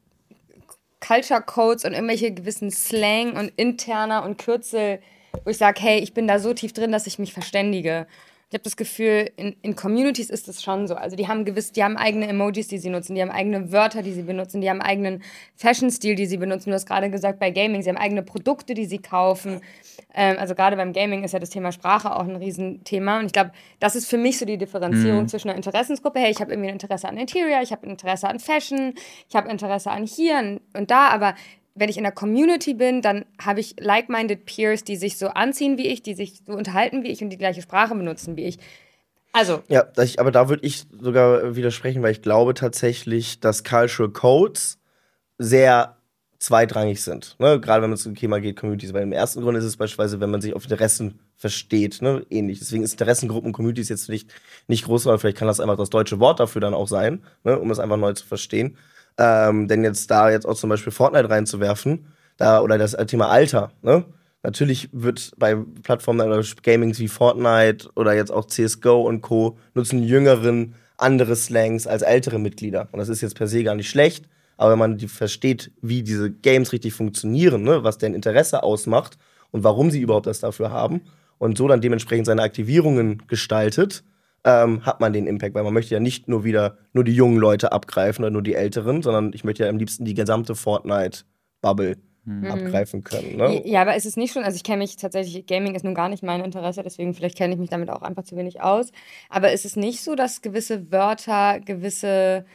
Culture Codes und irgendwelche gewissen Slang und Interner und Kürzel, wo ich sage, hey, ich bin da so tief drin, dass ich mich verständige. Ich habe das Gefühl, in Communities ist das schon so. Also die haben eigene Emojis, die sie nutzen, die haben eigene Wörter, die sie benutzen, die haben eigenen Fashion-Stil, die sie benutzen. Du hast gerade gesagt, bei Gaming, sie haben eigene Produkte, die sie kaufen. Also gerade beim Gaming ist ja das Thema Sprache auch ein Riesenthema. Und ich glaube, das ist für mich so die Differenzierung zwischen einer Interessensgruppe. Hey, ich habe irgendwie ein Interesse an Interior, ich habe ein Interesse an Fashion, ich habe Interesse an hier und da, aber wenn ich in der Community bin, dann habe ich like-minded Peers, die sich so anziehen wie ich, die sich so unterhalten wie ich und die gleiche Sprache benutzen wie ich. Also. Ja, aber da würde ich sogar widersprechen, weil ich glaube tatsächlich, dass Cultural Codes sehr zweitrangig sind. Ne? Gerade wenn man zum Thema geht, Communities. Weil im ersten Grund ist es beispielsweise, wenn man sich auf Interessen versteht, ne? Ähnlich. Deswegen ist Interessengruppen, Communities jetzt nicht groß, sondern vielleicht kann das einfach das deutsche Wort dafür dann auch sein, ne? Um es einfach neu zu verstehen. Denn jetzt auch zum Beispiel Fortnite reinzuwerfen, oder das Thema Alter, ne? Natürlich wird bei Plattformen oder Gamings wie Fortnite oder jetzt auch CSGO und Co. nutzen Jüngeren andere Slangs als ältere Mitglieder. Und das ist jetzt per se gar nicht schlecht, aber wenn man versteht, wie diese Games richtig funktionieren, ne? Was deren Interesse ausmacht und warum sie überhaupt das dafür haben und so dann dementsprechend seine Aktivierungen gestaltet, hat man den Impact, weil man möchte ja nicht nur die jungen Leute abgreifen oder nur die Älteren, sondern ich möchte ja am liebsten die gesamte Fortnite-Bubble abgreifen können. Ne? Ja, aber ist es nicht schon, also ich kenne mich tatsächlich, Gaming ist nun gar nicht mein Interesse, deswegen vielleicht kenne ich mich damit auch einfach zu wenig aus, aber ist es nicht so, dass gewisse Wörter, gewisse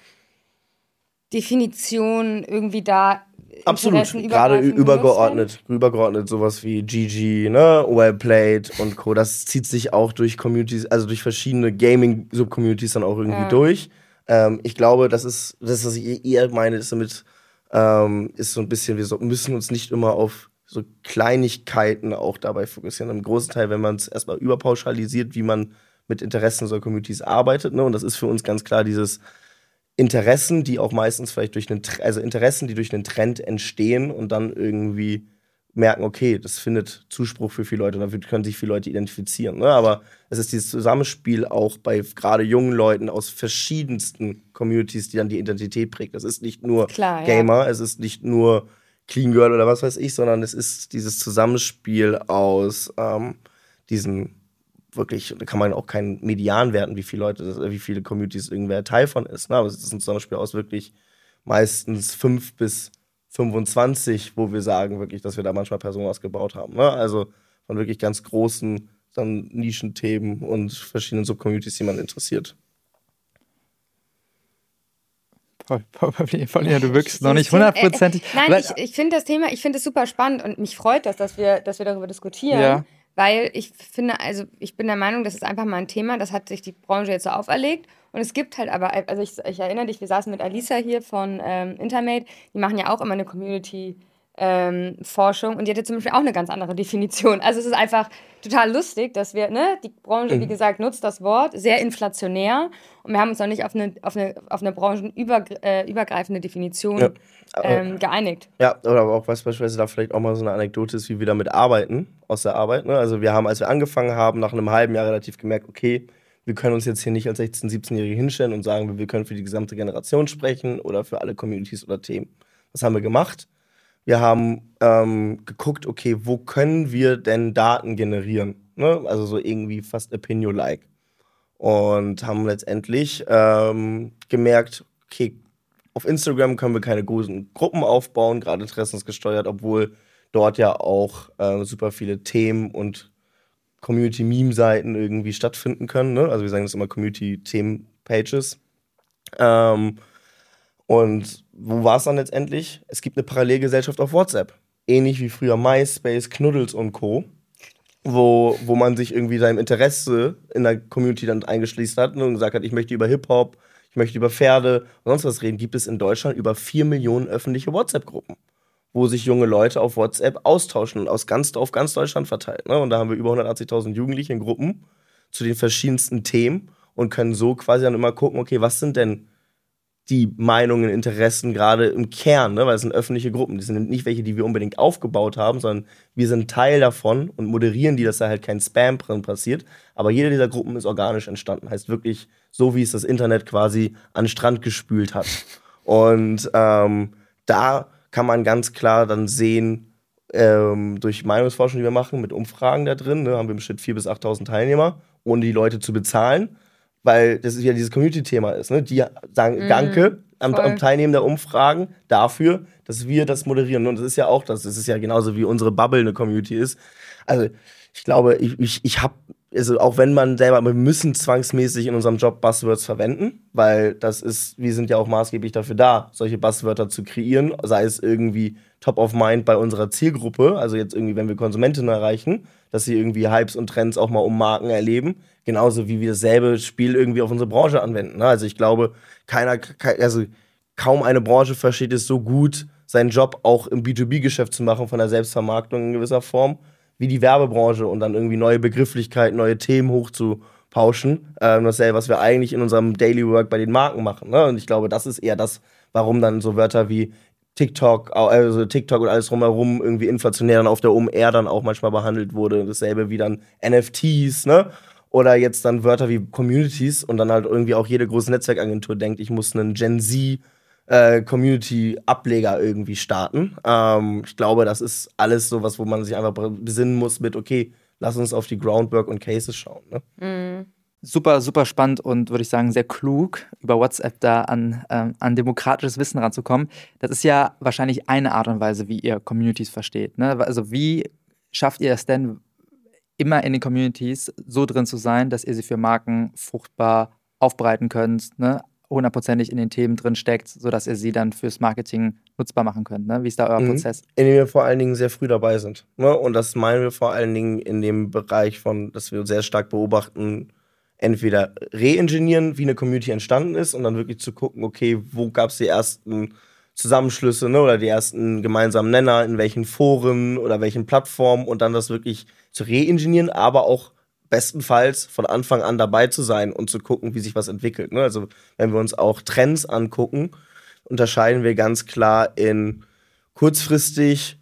Definitionen irgendwie da absolut, gerade übergeordnet sowas wie GG, ne, Well Played und Co. Das zieht sich auch durch Communities, also durch verschiedene Gaming-Subcommunities dann auch irgendwie durch. Ich glaube, das ist das, was ich eher meine, ist damit, ist so ein bisschen, müssen uns nicht immer auf so Kleinigkeiten auch dabei fokussieren. Im großen Teil, wenn man es erstmal überpauschalisiert, wie man mit Interessen so Communities arbeitet, ne, und das ist für uns ganz klar dieses Interessen, die auch meistens vielleicht Interessen, die durch einen Trend entstehen und dann irgendwie merken, okay, das findet Zuspruch für viele Leute, damit können sich viele Leute identifizieren. Ne? Aber es ist dieses Zusammenspiel auch bei gerade jungen Leuten aus verschiedensten Communities, die dann die Identität prägt. Das ist nicht nur Gamer, es ist nicht nur Clean Girl oder was weiß ich, sondern es ist dieses Zusammenspiel aus diesen wirklich, da kann man auch keinen Median werten, wie viele Communities irgendwer Teil von ist. Ne? Aber es ist ein Zusammenspiel aus wirklich meistens 5 bis 25, wo wir sagen wirklich, dass wir da manchmal Personen ausgebaut haben. Ne? Also von wirklich ganz großen dann Nischenthemen und verschiedenen Subcommunities, die man interessiert. Paulina, du wirkst noch nicht hundertprozentig. Nein, ich finde das Thema, ich finde es super spannend und mich freut das, dass wir darüber diskutieren. Ja. Weil ich finde, also ich bin der Meinung, das ist einfach mal ein Thema, das hat sich die Branche jetzt so auferlegt. Und es gibt halt aber, also ich erinnere dich, wir saßen mit Alisa hier von Intermate, die machen ja auch immer eine Community-Forschung und die hatte zum Beispiel auch eine ganz andere Definition. Also es ist einfach total lustig, dass wir, ne, die Branche, wie gesagt, nutzt das Wort, sehr inflationär und wir haben uns noch nicht auf eine branchenübergreifende Definition geeinigt. Ja, oder auch was beispielsweise da vielleicht auch mal so eine Anekdote ist, wie wir damit arbeiten, aus der Arbeit. Ne? Also wir haben, als wir angefangen haben, nach einem halben Jahr relativ gemerkt, okay, wir können uns jetzt hier nicht als 16-, 17-Jährige hinstellen und sagen, wir können für die gesamte Generation sprechen oder für alle Communities oder Themen. Was haben wir gemacht? Wir haben geguckt, okay, wo können wir denn Daten generieren? Ne? Also so irgendwie fast Opinion-like. Und haben letztendlich gemerkt, okay, auf Instagram können wir keine großen Gruppen aufbauen, gerade interessensgesteuert, obwohl dort ja auch super viele Themen und Community-Meme-Seiten irgendwie stattfinden können. Ne? Also wir sagen das immer Community-Themen-Pages. Und wo war es dann letztendlich? Es gibt eine Parallelgesellschaft auf WhatsApp. Ähnlich wie früher MySpace, Knuddels und Co., wo man sich irgendwie seinem Interesse in der Community dann eingeschließt hat, ne, und gesagt hat, ich möchte über Hip-Hop, ich möchte über Pferde und sonst was reden, gibt es in Deutschland über 4 Millionen öffentliche WhatsApp-Gruppen, wo sich junge Leute auf WhatsApp austauschen und auf ganz Deutschland verteilt. Ne? Und da haben wir über 180.000 Jugendliche in Gruppen zu den verschiedensten Themen und können so quasi dann immer gucken, okay, was sind denn die Meinungen, Interessen gerade im Kern, ne? Weil es sind öffentliche Gruppen. Die sind nicht welche, die wir unbedingt aufgebaut haben, sondern wir sind Teil davon und moderieren die, dass da halt kein Spam drin passiert. Aber jede dieser Gruppen ist organisch entstanden. Heißt wirklich so, wie es das Internet quasi an den Strand gespült hat. Und da kann man ganz klar dann sehen, durch Meinungsforschung, die wir machen, mit Umfragen da drin, ne, haben wir im Schnitt 4.000 bis 8.000 Teilnehmer, ohne die Leute zu bezahlen. Weil das ja dieses Community-Thema ist. Ne? Die sagen Danke am Teilnehmen der Umfragen dafür, dass wir das moderieren. Und das ist ja auch das. Das ist ja genauso wie unsere Bubble eine Community ist. Also ich glaube, ich habe, also auch wenn man selber, wir müssen zwangsmäßig in unserem Job Buzzwords verwenden, weil das ist, wir sind ja auch maßgeblich dafür da, solche Buzzwörter zu kreieren, sei es irgendwie top of mind bei unserer Zielgruppe, also jetzt irgendwie, wenn wir Konsumentinnen erreichen, dass sie irgendwie Hypes und Trends auch mal um Marken erleben, genauso wie wir dasselbe Spiel irgendwie auf unsere Branche anwenden. Ne? Also ich glaube, kaum eine Branche versteht es so gut, seinen Job auch im B2B-Geschäft zu machen, von der Selbstvermarktung in gewisser Form, wie die Werbebranche und dann irgendwie neue Begrifflichkeiten, neue Themen hochzupauschen. Dasselbe, was wir eigentlich in unserem Daily Work bei den Marken machen. Ne? Und ich glaube, das ist eher das, warum dann so Wörter wie TikTok, also TikTok und alles drumherum irgendwie inflationär dann auf der OMR dann auch manchmal behandelt wurde. Dasselbe wie dann NFTs, ne? Oder jetzt dann Wörter wie Communities und dann halt irgendwie auch jede große Netzwerkagentur denkt, ich muss einen Gen Z Community-Ableger irgendwie starten. Ich glaube, das ist alles sowas, wo man sich einfach besinnen muss mit, okay, lass uns auf die Groundwork und Cases schauen. Ne? Super, super spannend und würde ich sagen, sehr klug, über WhatsApp da an demokratisches Wissen ranzukommen. Das ist ja wahrscheinlich eine Art und Weise, wie ihr Communities versteht. Ne? Also wie schafft ihr es denn, immer in den Communities so drin zu sein, dass ihr sie für Marken fruchtbar aufbereiten könnt, ne? 100%ig in den Themen drin steckt, sodass ihr sie dann fürs Marketing nutzbar machen könnt. Ne? Wie ist da euer Prozess? Indem wir vor allen Dingen sehr früh dabei sind. Ne? Und das meinen wir vor allen Dingen in dem Bereich von, dass wir sehr stark beobachten, entweder re-engineeren, wie eine Community entstanden ist und dann wirklich zu gucken, okay, wo gab es die ersten Zusammenschlüsse, ne, oder die ersten gemeinsamen Nenner, in welchen Foren oder welchen Plattformen und dann das wirklich zu re-engineeren, aber auch bestenfalls von Anfang an dabei zu sein und zu gucken, wie sich was entwickelt. Ne? Also wenn wir uns auch Trends angucken, unterscheiden wir ganz klar in kurzfristig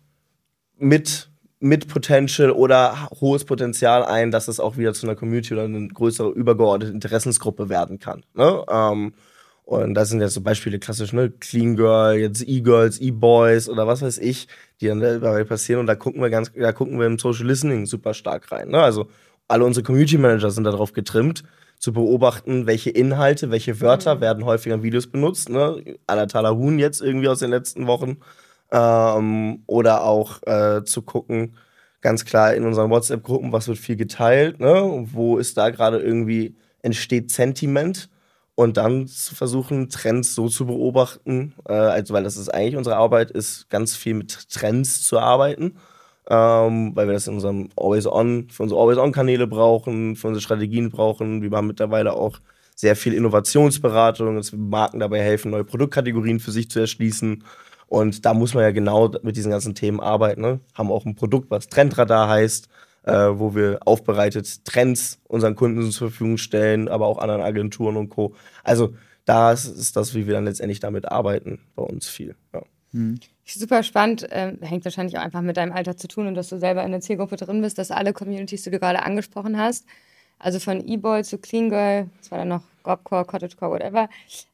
mit Potential oder hohes Potenzial ein, dass es auch wieder zu einer Community oder eine größere übergeordnete Interessensgruppe werden kann. Ne? Und das sind jetzt so Beispiele klassisch, ne? Clean Girl, jetzt E-Girls, E-Boys oder was weiß ich, die dann dabei passieren. Und da gucken wir im Social Listening super stark rein. Ne? Also alle unsere Community Manager sind darauf getrimmt, zu beobachten, welche Inhalte, welche Wörter werden häufiger in Videos benutzt. Ne? À la Talahun jetzt irgendwie aus den letzten Wochen. Oder auch zu gucken, ganz klar in unseren WhatsApp-Gruppen, was wird viel geteilt, ne? Wo ist da gerade irgendwie, entsteht Sentiment und dann zu versuchen, Trends so zu beobachten, also weil das ist eigentlich unsere Arbeit, ist ganz viel mit Trends zu arbeiten, weil wir das in unserem für unsere Always-On-Kanäle brauchen, für unsere Strategien brauchen. Wir haben mittlerweile auch sehr viel Innovationsberatung, dass wir Marken dabei helfen, neue Produktkategorien für sich zu erschließen. Und da muss man ja genau mit diesen ganzen Themen arbeiten. Ne? Haben auch ein Produkt, was Trendradar heißt, wo wir aufbereitet Trends unseren Kunden zur Verfügung stellen, aber auch anderen Agenturen und Co. Also das ist das, wie wir dann letztendlich damit arbeiten, bei uns viel. Ja. Super spannend, hängt wahrscheinlich auch einfach mit deinem Alter zu tun und dass du selber in der Zielgruppe drin bist, dass alle Communities, die du gerade angesprochen hast, also von E-Boy zu Clean Girl, das war dann noch Gobcore, Cottagecore, whatever.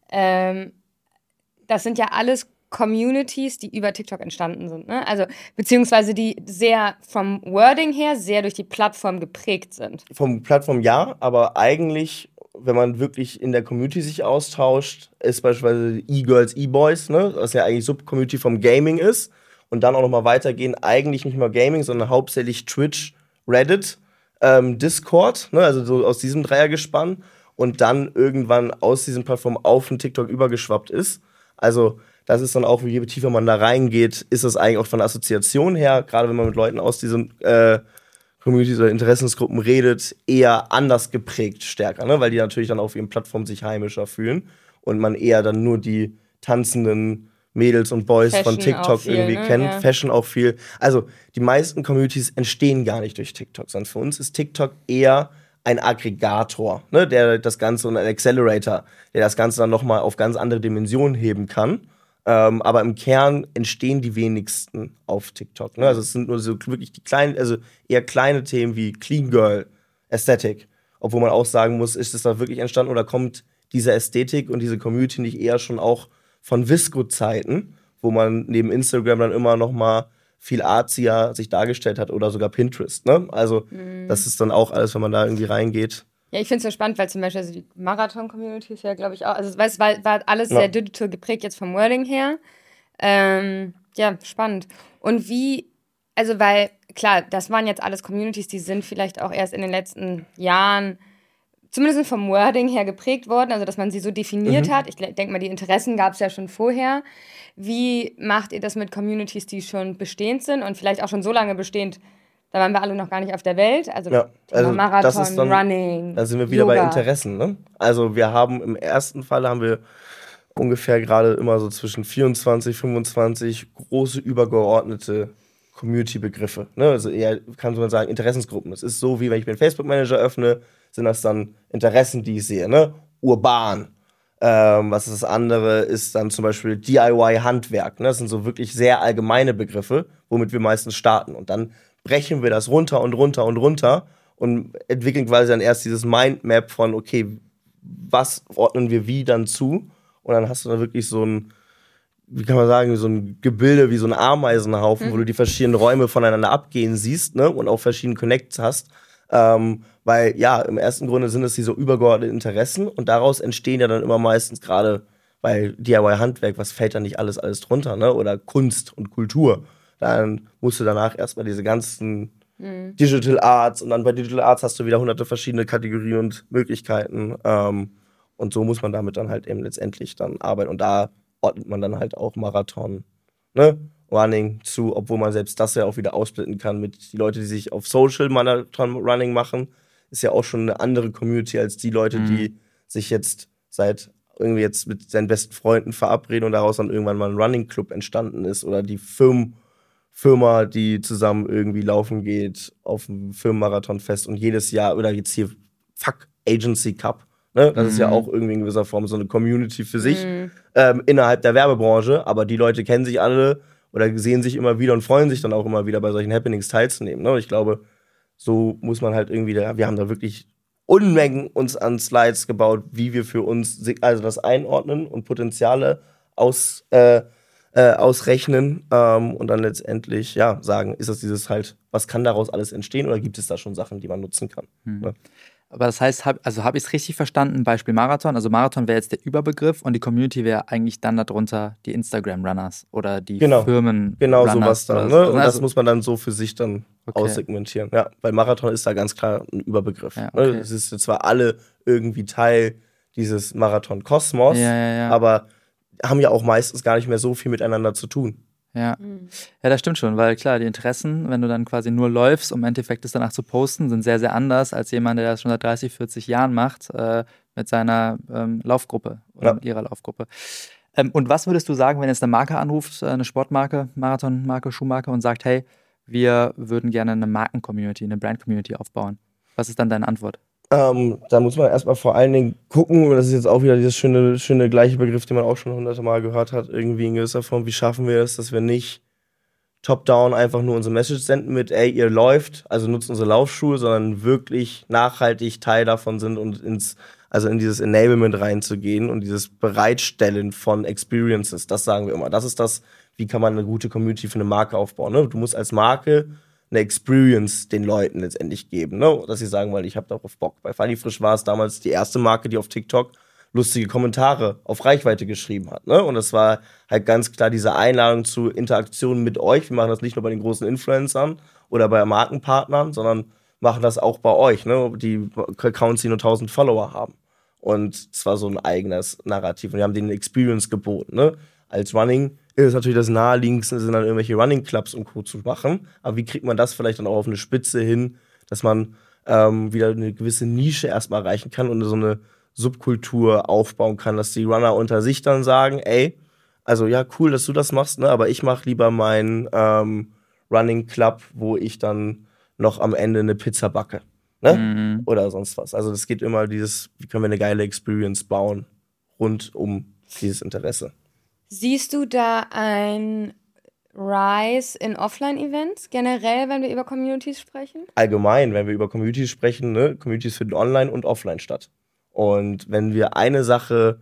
Das sind ja alles Communities, die über TikTok entstanden sind, ne? Also beziehungsweise die sehr vom Wording her sehr durch die Plattform geprägt sind. Vom Plattform ja, aber eigentlich, wenn man wirklich in der Community sich austauscht, ist beispielsweise E-Girls, E-Boys, ne, was ja eigentlich Subcommunity vom Gaming ist, und dann auch nochmal weitergehen, eigentlich nicht mehr Gaming, sondern hauptsächlich Twitch, Reddit, Discord, ne, also so aus diesem Dreiergespann, und dann irgendwann aus diesen Plattformen auf den TikTok übergeschwappt ist. Also das ist dann auch, je tiefer man da reingeht, ist das eigentlich auch von der Assoziation her, gerade wenn man mit Leuten aus diesen Communities oder Interessensgruppen redet, eher anders geprägt, stärker, ne? Weil die natürlich dann auf ihren Plattformen sich heimischer fühlen und man eher dann nur die tanzenden Mädels und Boys Fashion von TikTok auch viel, irgendwie ne? kennt. Ja. Fashion auch viel. Also die meisten Communities entstehen gar nicht durch TikTok, sondern für uns ist TikTok eher ein Aggregator, ne? Der das Ganze, und ein Accelerator, der das Ganze dann nochmal auf ganz andere Dimensionen heben kann. Aber im Kern entstehen die wenigsten auf TikTok. Ne? Also es sind nur so wirklich die kleinen, also eher kleine Themen wie Clean Girl, Aesthetic. Obwohl man auch sagen muss, ist es da wirklich entstanden oder kommt diese Ästhetik und diese Community nicht eher schon auch von Visco-Zeiten, wo man neben Instagram dann immer noch mal viel artsier sich dargestellt hat oder sogar Pinterest. Ne? Also das ist dann auch alles, wenn man da irgendwie reingeht. Ja, ich finde es so spannend, weil zum Beispiel also die Marathon-Community ist ja, glaube ich, auch, also es war alles Ja. sehr digital geprägt jetzt vom Wording her. Ja, spannend. Und wie, also weil, klar, das waren jetzt alles Communities, die sind vielleicht auch erst in den letzten Jahren, zumindest vom Wording her geprägt worden, also dass man sie so definiert hat. Ich denke mal, die Interessen gab es ja schon vorher. Wie macht ihr das mit Communities, die schon bestehend sind und vielleicht auch schon so lange bestehend, da waren wir alle noch gar nicht auf der Welt. Also, Ja, also Marathon, das ist dann, Running, da sind wir wieder Yoga. bei Interessen. Ne? Also wir haben im ersten Fall haben wir ungefähr gerade immer so zwischen 24, 25 große übergeordnete Community-Begriffe. Ne? Also eher, kann man sagen, Interessensgruppen. Es ist so, wie wenn ich mir den Facebook-Manager öffne, sind das dann Interessen, die ich sehe. Ne? Urban. Was ist das andere? Ist dann zum Beispiel DIY-Handwerk. Ne? Das sind so wirklich sehr allgemeine Begriffe, womit wir meistens starten. Und dann brechen wir das runter und runter und runter und entwickeln quasi dann erst dieses Mindmap von, okay, was ordnen wir wie dann zu? Und dann hast du da wirklich so ein, wie kann man sagen, so ein Gebilde, wie so ein Ameisenhaufen, wo du die verschiedenen Räume voneinander abgehen siehst, ne? Und auch verschiedene Connects hast. Weil ja, im ersten Grunde sind es diese übergeordneten Interessen und daraus entstehen ja dann immer meistens gerade bei DIY-Handwerk, was fällt da nicht alles drunter, ne? Oder Kunst und Kultur. Dann musst du danach erstmal diese ganzen Digital Arts, und dann bei Digital Arts hast du wieder hunderte verschiedene Kategorien und Möglichkeiten. Und so muss man damit dann halt eben letztendlich dann arbeiten. Und da ordnet man dann halt auch Marathon, ne? Running zu, obwohl man selbst das ja auch wieder aussplitten kann mit die Leute, die sich auf Social Marathon Running machen, ist ja auch schon eine andere Community als die Leute, die sich jetzt seit irgendwie jetzt mit seinen besten Freunden verabreden und daraus dann irgendwann mal ein Running Club entstanden ist oder die Firma, die zusammen irgendwie laufen geht auf einem Firmenmarathonfest und jedes Jahr, oder jetzt hier, Agency Cup, ne? Das ist ja auch irgendwie in gewisser Form so eine Community für sich innerhalb der Werbebranche, aber die Leute kennen sich alle oder sehen sich immer wieder und freuen sich dann auch immer wieder bei solchen Happenings teilzunehmen. Ne? Und ich glaube, so muss man halt irgendwie, wir haben da wirklich Unmengen uns an Slides gebaut, wie wir für uns also das einordnen und Potenziale ausrechnen und dann letztendlich ja sagen, ist das dieses halt, was kann daraus alles entstehen oder gibt es da schon Sachen, die man nutzen kann? Ne? Aber das heißt, habe ich es richtig verstanden, Beispiel Marathon? Also Marathon wäre jetzt der Überbegriff und die Community wäre eigentlich dann darunter die Instagram-Runners oder die Firmen-Runners. Genau, sowas dann. Ne? Und das also, muss man dann so für sich dann aussegmentieren. Ja, weil Marathon ist da ganz klar ein Überbegriff. Ja, okay. Ne? Es ist zwar alle irgendwie Teil dieses Marathon-Kosmos, aber haben ja auch meistens gar nicht mehr so viel miteinander zu tun. Ja. Ja, das stimmt schon, weil klar, die Interessen, wenn du dann quasi nur läufst, um im Endeffekt das danach zu posten, sind sehr, sehr anders als jemand, der das schon seit 30, 40 Jahren macht, mit seiner Laufgruppe oder mit ihrer Laufgruppe. Und was würdest du sagen, wenn jetzt eine Marke anruft, eine Sportmarke, Marathonmarke, Schuhmarke und sagt, hey, wir würden gerne eine Marken-Community, eine Brand-Community aufbauen? Was ist dann deine Antwort? Da muss man erstmal vor allen Dingen gucken, und das ist jetzt auch wieder dieses schöne gleiche Begriff, den man auch schon hunderte Mal gehört hat, irgendwie in gewisser Form, wie schaffen wir es, dass wir nicht top-down einfach nur unsere Message senden mit, ey, ihr läuft, also nutzt unsere Laufschuhe, sondern wirklich nachhaltig Teil davon sind und in dieses Enablement reinzugehen und dieses Bereitstellen von Experiences, das sagen wir immer. Das ist das, wie kann man eine gute Community für eine Marke aufbauen. Ne? Du musst als Marke eine Experience den Leuten letztendlich geben, ne? Dass sie sagen, weil ich habe darauf Bock. Bei Funny Frisch war es damals die erste Marke, die auf TikTok lustige Kommentare auf Reichweite geschrieben hat. Ne? Und das war halt ganz klar diese Einladung zu Interaktionen mit euch. Wir machen das nicht nur bei den großen Influencern oder bei Markenpartnern, sondern machen das auch bei euch, ne? Die Accounts, die nur 1000 Follower haben. Und es war so ein eigenes Narrativ. Und wir haben denen eine Experience geboten. Ne? Als Running ist es natürlich das Naheliegendste, sind dann irgendwelche Running Clubs und Co. zu machen. Aber wie kriegt man das vielleicht dann auch auf eine Spitze hin, dass man wieder eine gewisse Nische erstmal erreichen kann und so eine Subkultur aufbauen kann, dass die Runner unter sich dann sagen, ey, also ja, cool, dass du das machst, ne? Aber ich mache lieber meinen Running Club, wo ich dann noch am Ende eine Pizza backe. Ne? Oder sonst was. Also das geht immer wie können wir eine geile Experience bauen rund um dieses Interesse. Siehst du da ein Rise in Offline-Events generell, wenn wir über Communities sprechen? Allgemein, wenn wir über Communities sprechen, ne? Communities finden online und offline statt. Und wenn man eine Sache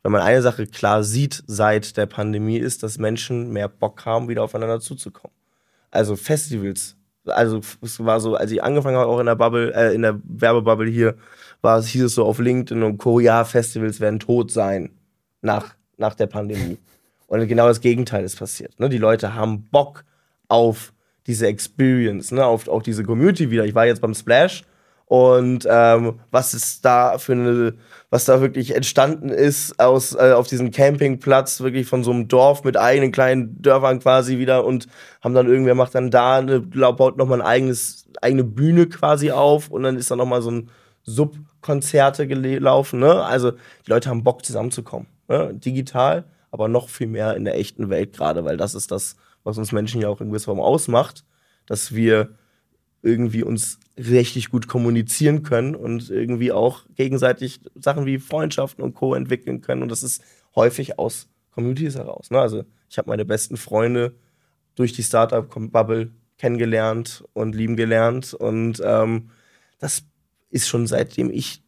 klar sieht seit der Pandemie, ist, dass Menschen mehr Bock haben, wieder aufeinander zuzukommen. Also Festivals. Also es war so, als ich angefangen habe, auch in der Werbebubble hier, hieß es so auf LinkedIn und Co., ja, Festivals werden tot sein nach der Pandemie. Und genau das Gegenteil ist passiert. Ne? Die Leute haben Bock auf diese Experience, ne? Auf auch diese Community wieder. Ich war jetzt beim Splash und was da wirklich entstanden ist auf diesem Campingplatz, wirklich von so einem Dorf mit eigenen kleinen Dörfern quasi wieder und haben dann irgendwer macht dann baut nochmal eigene Bühne quasi auf und dann ist da nochmal so ein Subkonzerte gelaufen, ne? Also die Leute haben Bock zusammenzukommen, ne? Digital, aber noch viel mehr in der echten Welt gerade, weil das ist das, was uns Menschen ja auch in gewisser Form ausmacht, dass wir irgendwie uns richtig gut kommunizieren können und irgendwie auch gegenseitig Sachen wie Freundschaften und Co. entwickeln können. Und das ist häufig aus Communities heraus. Ne? Also ich habe meine besten Freunde durch die Startup-Bubble kennengelernt und lieben gelernt. Und das ist schon seitdem ich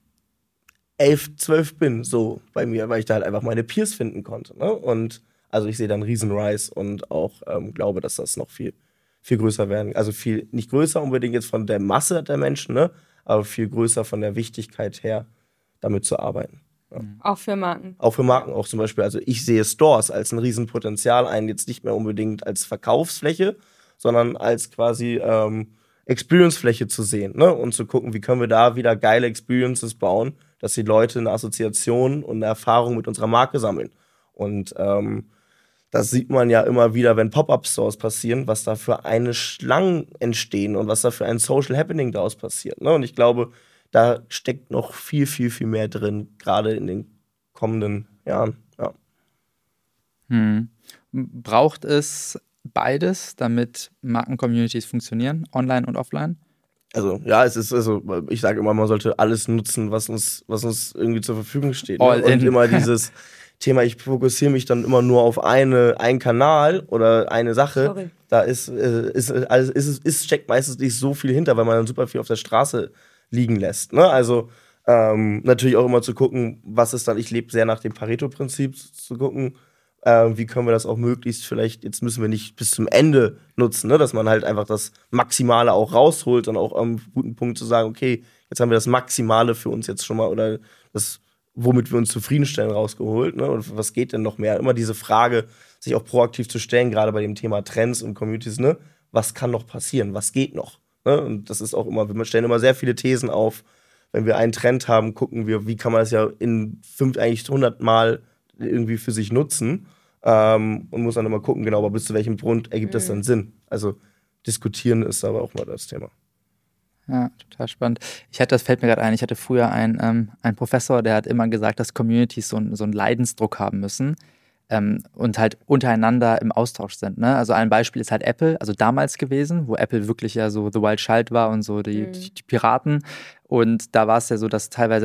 11, 12 bin so bei mir, weil ich da halt einfach meine Peers finden konnte. Ne? Und also ich sehe da einen riesen Rise und auch glaube, dass das noch viel größer werden. Also viel, nicht größer unbedingt jetzt von der Masse der Menschen, ne? Aber viel größer von der Wichtigkeit her, damit zu arbeiten. Ja. Auch für Marken. Auch für Marken, auch zum Beispiel. Also ich sehe Stores als ein Riesenpotenzial ein, jetzt nicht mehr unbedingt als Verkaufsfläche, sondern als quasi Experience-Fläche zu sehen, ne? Und zu gucken, wie können wir da wieder geile Experiences bauen, dass die Leute eine Assoziation und eine Erfahrung mit unserer Marke sammeln. Und das sieht man ja immer wieder, wenn Pop-Up-Stores passieren, was da für eine Schlangen entstehen und was da für ein Social Happening daraus passiert. Ne? Und ich glaube, da steckt noch viel, viel, viel mehr drin, gerade in den kommenden Jahren. Ja. Braucht es beides, damit Marken-Communities funktionieren, online und offline? Also, ja, ich sage immer, man sollte alles nutzen, was uns irgendwie zur Verfügung steht. Ne? All in. Und immer dieses Thema, ich fokussiere mich dann immer nur auf einen Kanal oder eine Sache. Sorry. Da steckt meistens nicht so viel hinter, weil man dann super viel auf der Straße liegen lässt. Ne? Also natürlich auch immer zu gucken, was ist dann, ich lebe sehr nach dem Pareto-Prinzip, zu gucken, wie können wir das auch möglichst vielleicht, jetzt müssen wir nicht bis zum Ende nutzen, ne? Dass man halt einfach das Maximale auch rausholt und auch am guten Punkt zu sagen, okay, jetzt haben wir das Maximale für uns jetzt schon mal oder das, womit wir uns zufriedenstellen, rausgeholt, ne? Und was geht denn noch mehr? Immer diese Frage, sich auch proaktiv zu stellen, gerade bei dem Thema Trends und Communities, ne? Was kann noch passieren? Was geht noch? Ne? Und das ist auch immer, wir stellen immer sehr viele Thesen auf. Wenn wir einen Trend haben, gucken wir, wie kann man das ja in 100 Mal irgendwie für sich nutzen und muss dann immer gucken, genau, aber bis zu welchem Grund ergibt das dann Sinn. Also diskutieren ist aber auch mal das Thema. Ja, total spannend. Das fällt mir gerade ein, ich hatte früher einen Professor, der hat immer gesagt, dass Communities so einen Leidensdruck haben müssen und halt untereinander im Austausch sind. Ne? Also ein Beispiel ist halt Apple, also damals gewesen, wo Apple wirklich ja so The Wild Child war und so die Piraten. Und da war es ja so, dass teilweise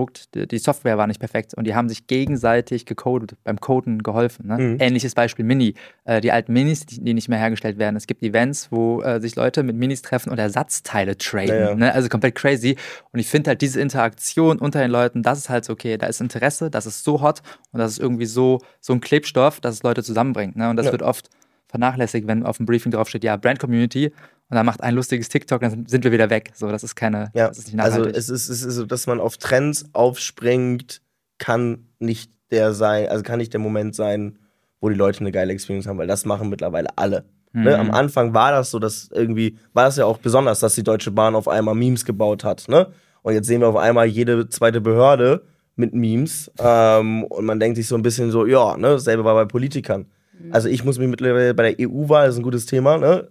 die Software war nicht perfekt und die haben sich gegenseitig beim Coden geholfen. Ne? Ähnliches Beispiel Mini. Die alten Minis, die nicht mehr hergestellt werden. Es gibt Events, wo sich Leute mit Minis treffen und Ersatzteile traden. Ne? Also komplett crazy. Und ich finde halt diese Interaktion unter den Leuten, das ist halt so, okay, da ist Interesse, das ist so hot und das ist irgendwie so ein Klebstoff, dass es Leute zusammenbringt. Ne? Und das wird oft vernachlässigt, wenn auf dem Briefing draufsteht, ja, Brand Community. Und dann macht ein lustiges TikTok, dann sind wir wieder weg. So, das ist das ist nicht nachhaltig. Also es ist so, dass man auf Trends aufspringt, kann nicht der Moment sein, wo die Leute eine geile Experience haben, weil das machen mittlerweile alle. Ne? Am Anfang war das so, war das ja auch besonders, dass die Deutsche Bahn auf einmal Memes gebaut hat. Ne? Und jetzt sehen wir auf einmal jede zweite Behörde mit Memes. Und man denkt sich so ein bisschen so, ja, ne, dasselbe war bei Politikern. Also ich muss mich mittlerweile bei der EU-Wahl, das ist ein gutes Thema, ne?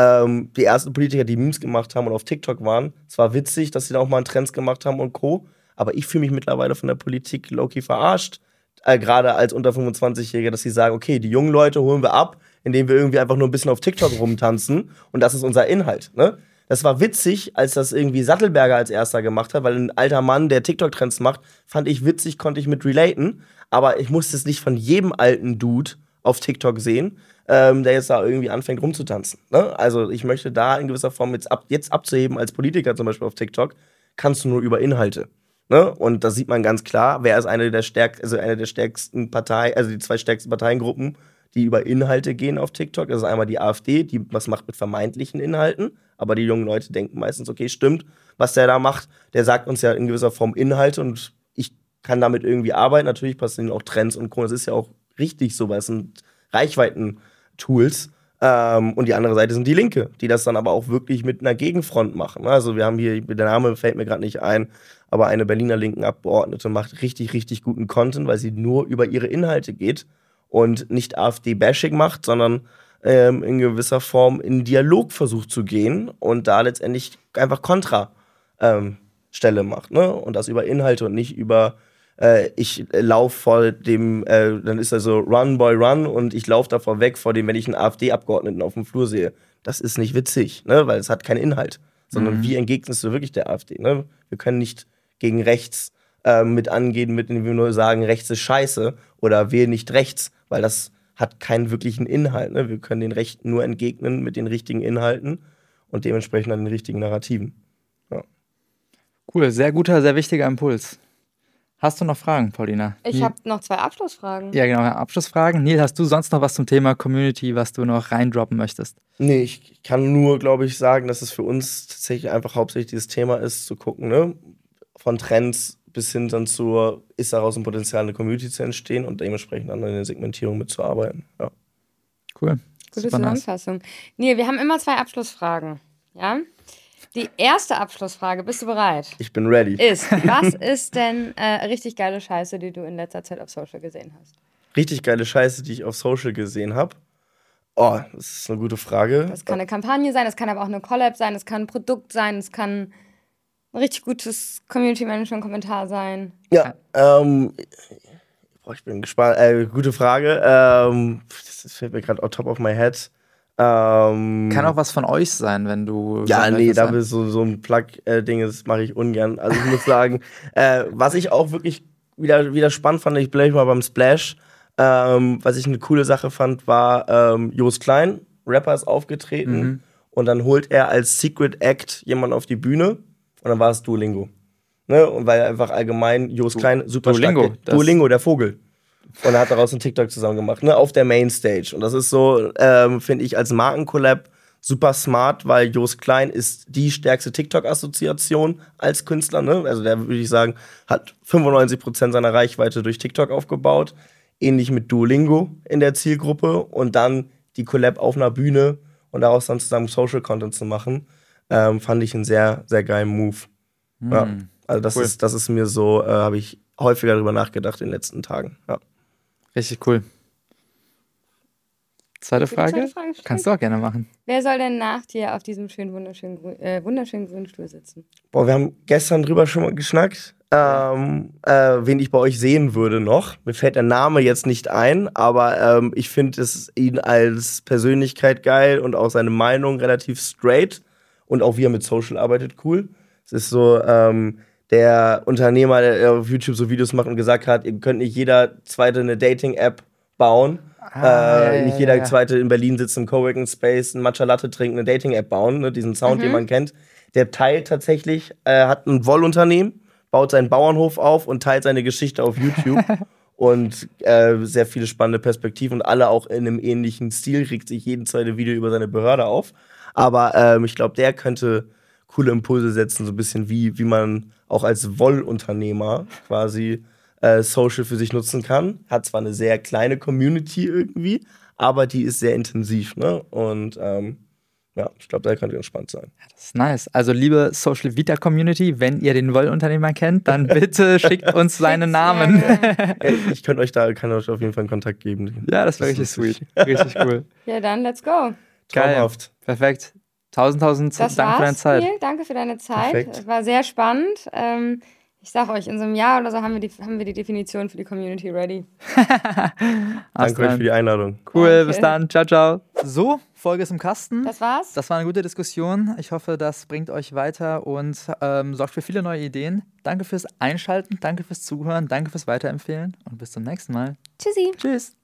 Die ersten Politiker, die Memes gemacht haben und auf TikTok waren, es war witzig, dass sie da auch mal Trends gemacht haben und Co., aber ich fühle mich mittlerweile von der Politik low-key verarscht, gerade als unter 25-Jähriger, dass sie sagen, okay, die jungen Leute holen wir ab, indem wir irgendwie einfach nur ein bisschen auf TikTok rumtanzen und das ist unser Inhalt, ne? Das war witzig, als das irgendwie Sattelberger als erster gemacht hat, weil ein alter Mann, der TikTok-Trends macht, fand ich witzig, konnte ich mit relaten, aber ich musste es nicht von jedem alten Dude auf TikTok sehen, der jetzt da irgendwie anfängt rumzutanzen. Ne? Also ich möchte da in gewisser Form jetzt abzuheben als Politiker zum Beispiel auf TikTok, kannst du nur über Inhalte. Ne? Und da sieht man ganz klar, wer ist eine der stärksten Parteien, also die zwei stärksten Parteiengruppen, die über Inhalte gehen auf TikTok. Das ist einmal die AfD, die was macht mit vermeintlichen Inhalten, aber die jungen Leute denken meistens, okay, stimmt, was der da macht, der sagt uns ja in gewisser Form Inhalte und ich kann damit irgendwie arbeiten. Natürlich passieren auch Trends und Co. Das ist ja auch richtig so, weil es sind Reichweiten-Tools. Und die andere Seite sind die Linke, die das dann aber auch wirklich mit einer Gegenfront machen. Also wir haben hier, der Name fällt mir gerade nicht ein, aber eine Berliner linken Abgeordnete macht richtig, richtig guten Content, weil sie nur über ihre Inhalte geht und nicht AfD-Bashing macht, sondern in gewisser Form in Dialog versucht zu gehen und da letztendlich einfach Kontra-Stelle macht. Ne? Und das über Inhalte und nicht über ich laufe vor dem, dann ist er so Run, Boy, Run und ich laufe davor weg, vor dem, wenn ich einen AfD-Abgeordneten auf dem Flur sehe. Das ist nicht witzig, ne? Weil es hat keinen Inhalt. Sondern wie entgegnest du wirklich der AfD? Ne? Wir können nicht gegen rechts mit angehen, mit indem wir nur sagen, rechts ist scheiße oder wähl nicht rechts, weil das hat keinen wirklichen Inhalt. Ne? Wir können den Rechten nur entgegnen mit den richtigen Inhalten und dementsprechend an den richtigen Narrativen. Ja. Cool, sehr guter, sehr wichtiger Impuls. Hast du noch Fragen, Paulina? Ich habe noch 2 Abschlussfragen. Ja, genau, Abschlussfragen. Neil, hast du sonst noch was zum Thema Community, was du noch reindroppen möchtest? Nee, ich kann nur, glaube ich, sagen, dass es für uns tatsächlich einfach hauptsächlich dieses Thema ist, zu gucken, ne? Von Trends bis hin dann zur, ist daraus ein Potenzial, eine Community zu entstehen und dementsprechend dann in der Segmentierung mitzuarbeiten. Ja. Cool. Gute Zusammenfassung. Nee, wir haben immer 2 Abschlussfragen. Ja? Die erste Abschlussfrage, bist du bereit? Ich bin ready. Was ist denn richtig geile Scheiße, die du in letzter Zeit auf Social gesehen hast? Richtig geile Scheiße, die ich auf Social gesehen habe? Oh, das ist eine gute Frage. Das kann eine Kampagne sein, das kann aber auch eine Collab sein, das kann ein Produkt sein, das kann ein richtig gutes Community-Management-Kommentar sein. Ja, ich bin gespannt. Gute Frage. Das fällt mir gerade on top of my head. Kann auch was von euch sein, wenn du... Ja, nee, da will so ein Plug-Ding, das mache ich ungern. Also ich muss sagen, was ich auch wirklich wieder spannend fand, ich bleibe mal beim Splash, was ich eine coole Sache fand, war Jost Klein, Rapper ist aufgetreten und dann holt er als Secret Act jemanden auf die Bühne und dann war es Duolingo. Ne? Und weil einfach allgemein Jost Klein super Duolingo, stark... Duolingo, der Vogel. Und er hat daraus einen TikTok zusammen gemacht, ne, auf der Mainstage. Und das ist so, finde ich, als Markencollab super smart, weil Jost Klein ist die stärkste TikTok-Assoziation als Künstler, ne? Also der, würde ich sagen, hat 95% seiner Reichweite durch TikTok aufgebaut. Ähnlich mit Duolingo in der Zielgruppe. Und dann die Collab auf einer Bühne und daraus dann zusammen Social-Content zu machen, fand ich einen sehr, sehr geilen Move. Ja. Also das, cool. Das ist mir so, habe ich häufiger darüber nachgedacht in den letzten Tagen, ja. Richtig cool. Zweite Frage? Kannst du auch gerne machen. Wer soll denn nach dir auf diesem schönen, wunderschönen grünen Stuhl sitzen? Boah, wir haben gestern drüber schon mal geschnackt, wen ich bei euch sehen würde noch. Mir fällt der Name jetzt nicht ein, aber ich finde ihn als Persönlichkeit geil und auch seine Meinung relativ straight und auch wie er mit Social arbeitet, cool. Es ist so, der Unternehmer, der auf YouTube so Videos macht und gesagt hat, ihr könnt nicht jeder Zweite eine Dating-App bauen. Nicht jeder Zweite in Berlin sitzt im Coworking Space, ein Matcha Latte trinkt, eine Dating-App bauen, ne, diesen Sound, den man kennt. Der teilt tatsächlich, hat ein Wollunternehmen, baut seinen Bauernhof auf und teilt seine Geschichte auf YouTube. Und sehr viele spannende Perspektiven und alle auch in einem ähnlichen Stil, regt sich jeden zweite Video über seine Behörde auf. Aber ich glaube, der könnte coole Impulse setzen, so ein bisschen wie man auch als Wollunternehmer quasi Social für sich nutzen kann. Hat zwar eine sehr kleine Community irgendwie, aber die ist sehr intensiv, ne? Und ja, ich glaube, da könnte entspannt sein. Das ist nice. Also, liebe Social Vita Community, wenn ihr den Wollunternehmer kennt, dann bitte schickt uns seinen Namen. Ich kann euch auf jeden Fall einen Kontakt geben. Ja, das wäre richtig sweet. Richtig cool. Ja, dann let's go. Traumhaft. Geil. Perfekt. Tausend Dank für deine Zeit. Danke für deine Zeit. Perfekt. Es war sehr spannend. Ich sag euch, in so einem Jahr oder so haben wir die Definition für die Community ready. Danke euch für die Einladung. Cool, Danke. bis dann. Ciao, ciao. So, Folge ist im Kasten. Das war's. Das war eine gute Diskussion. Ich hoffe, das bringt euch weiter und sorgt für viele neue Ideen. Danke fürs Einschalten, danke fürs Zuhören, danke fürs Weiterempfehlen und bis zum nächsten Mal. Tschüssi. Tschüss.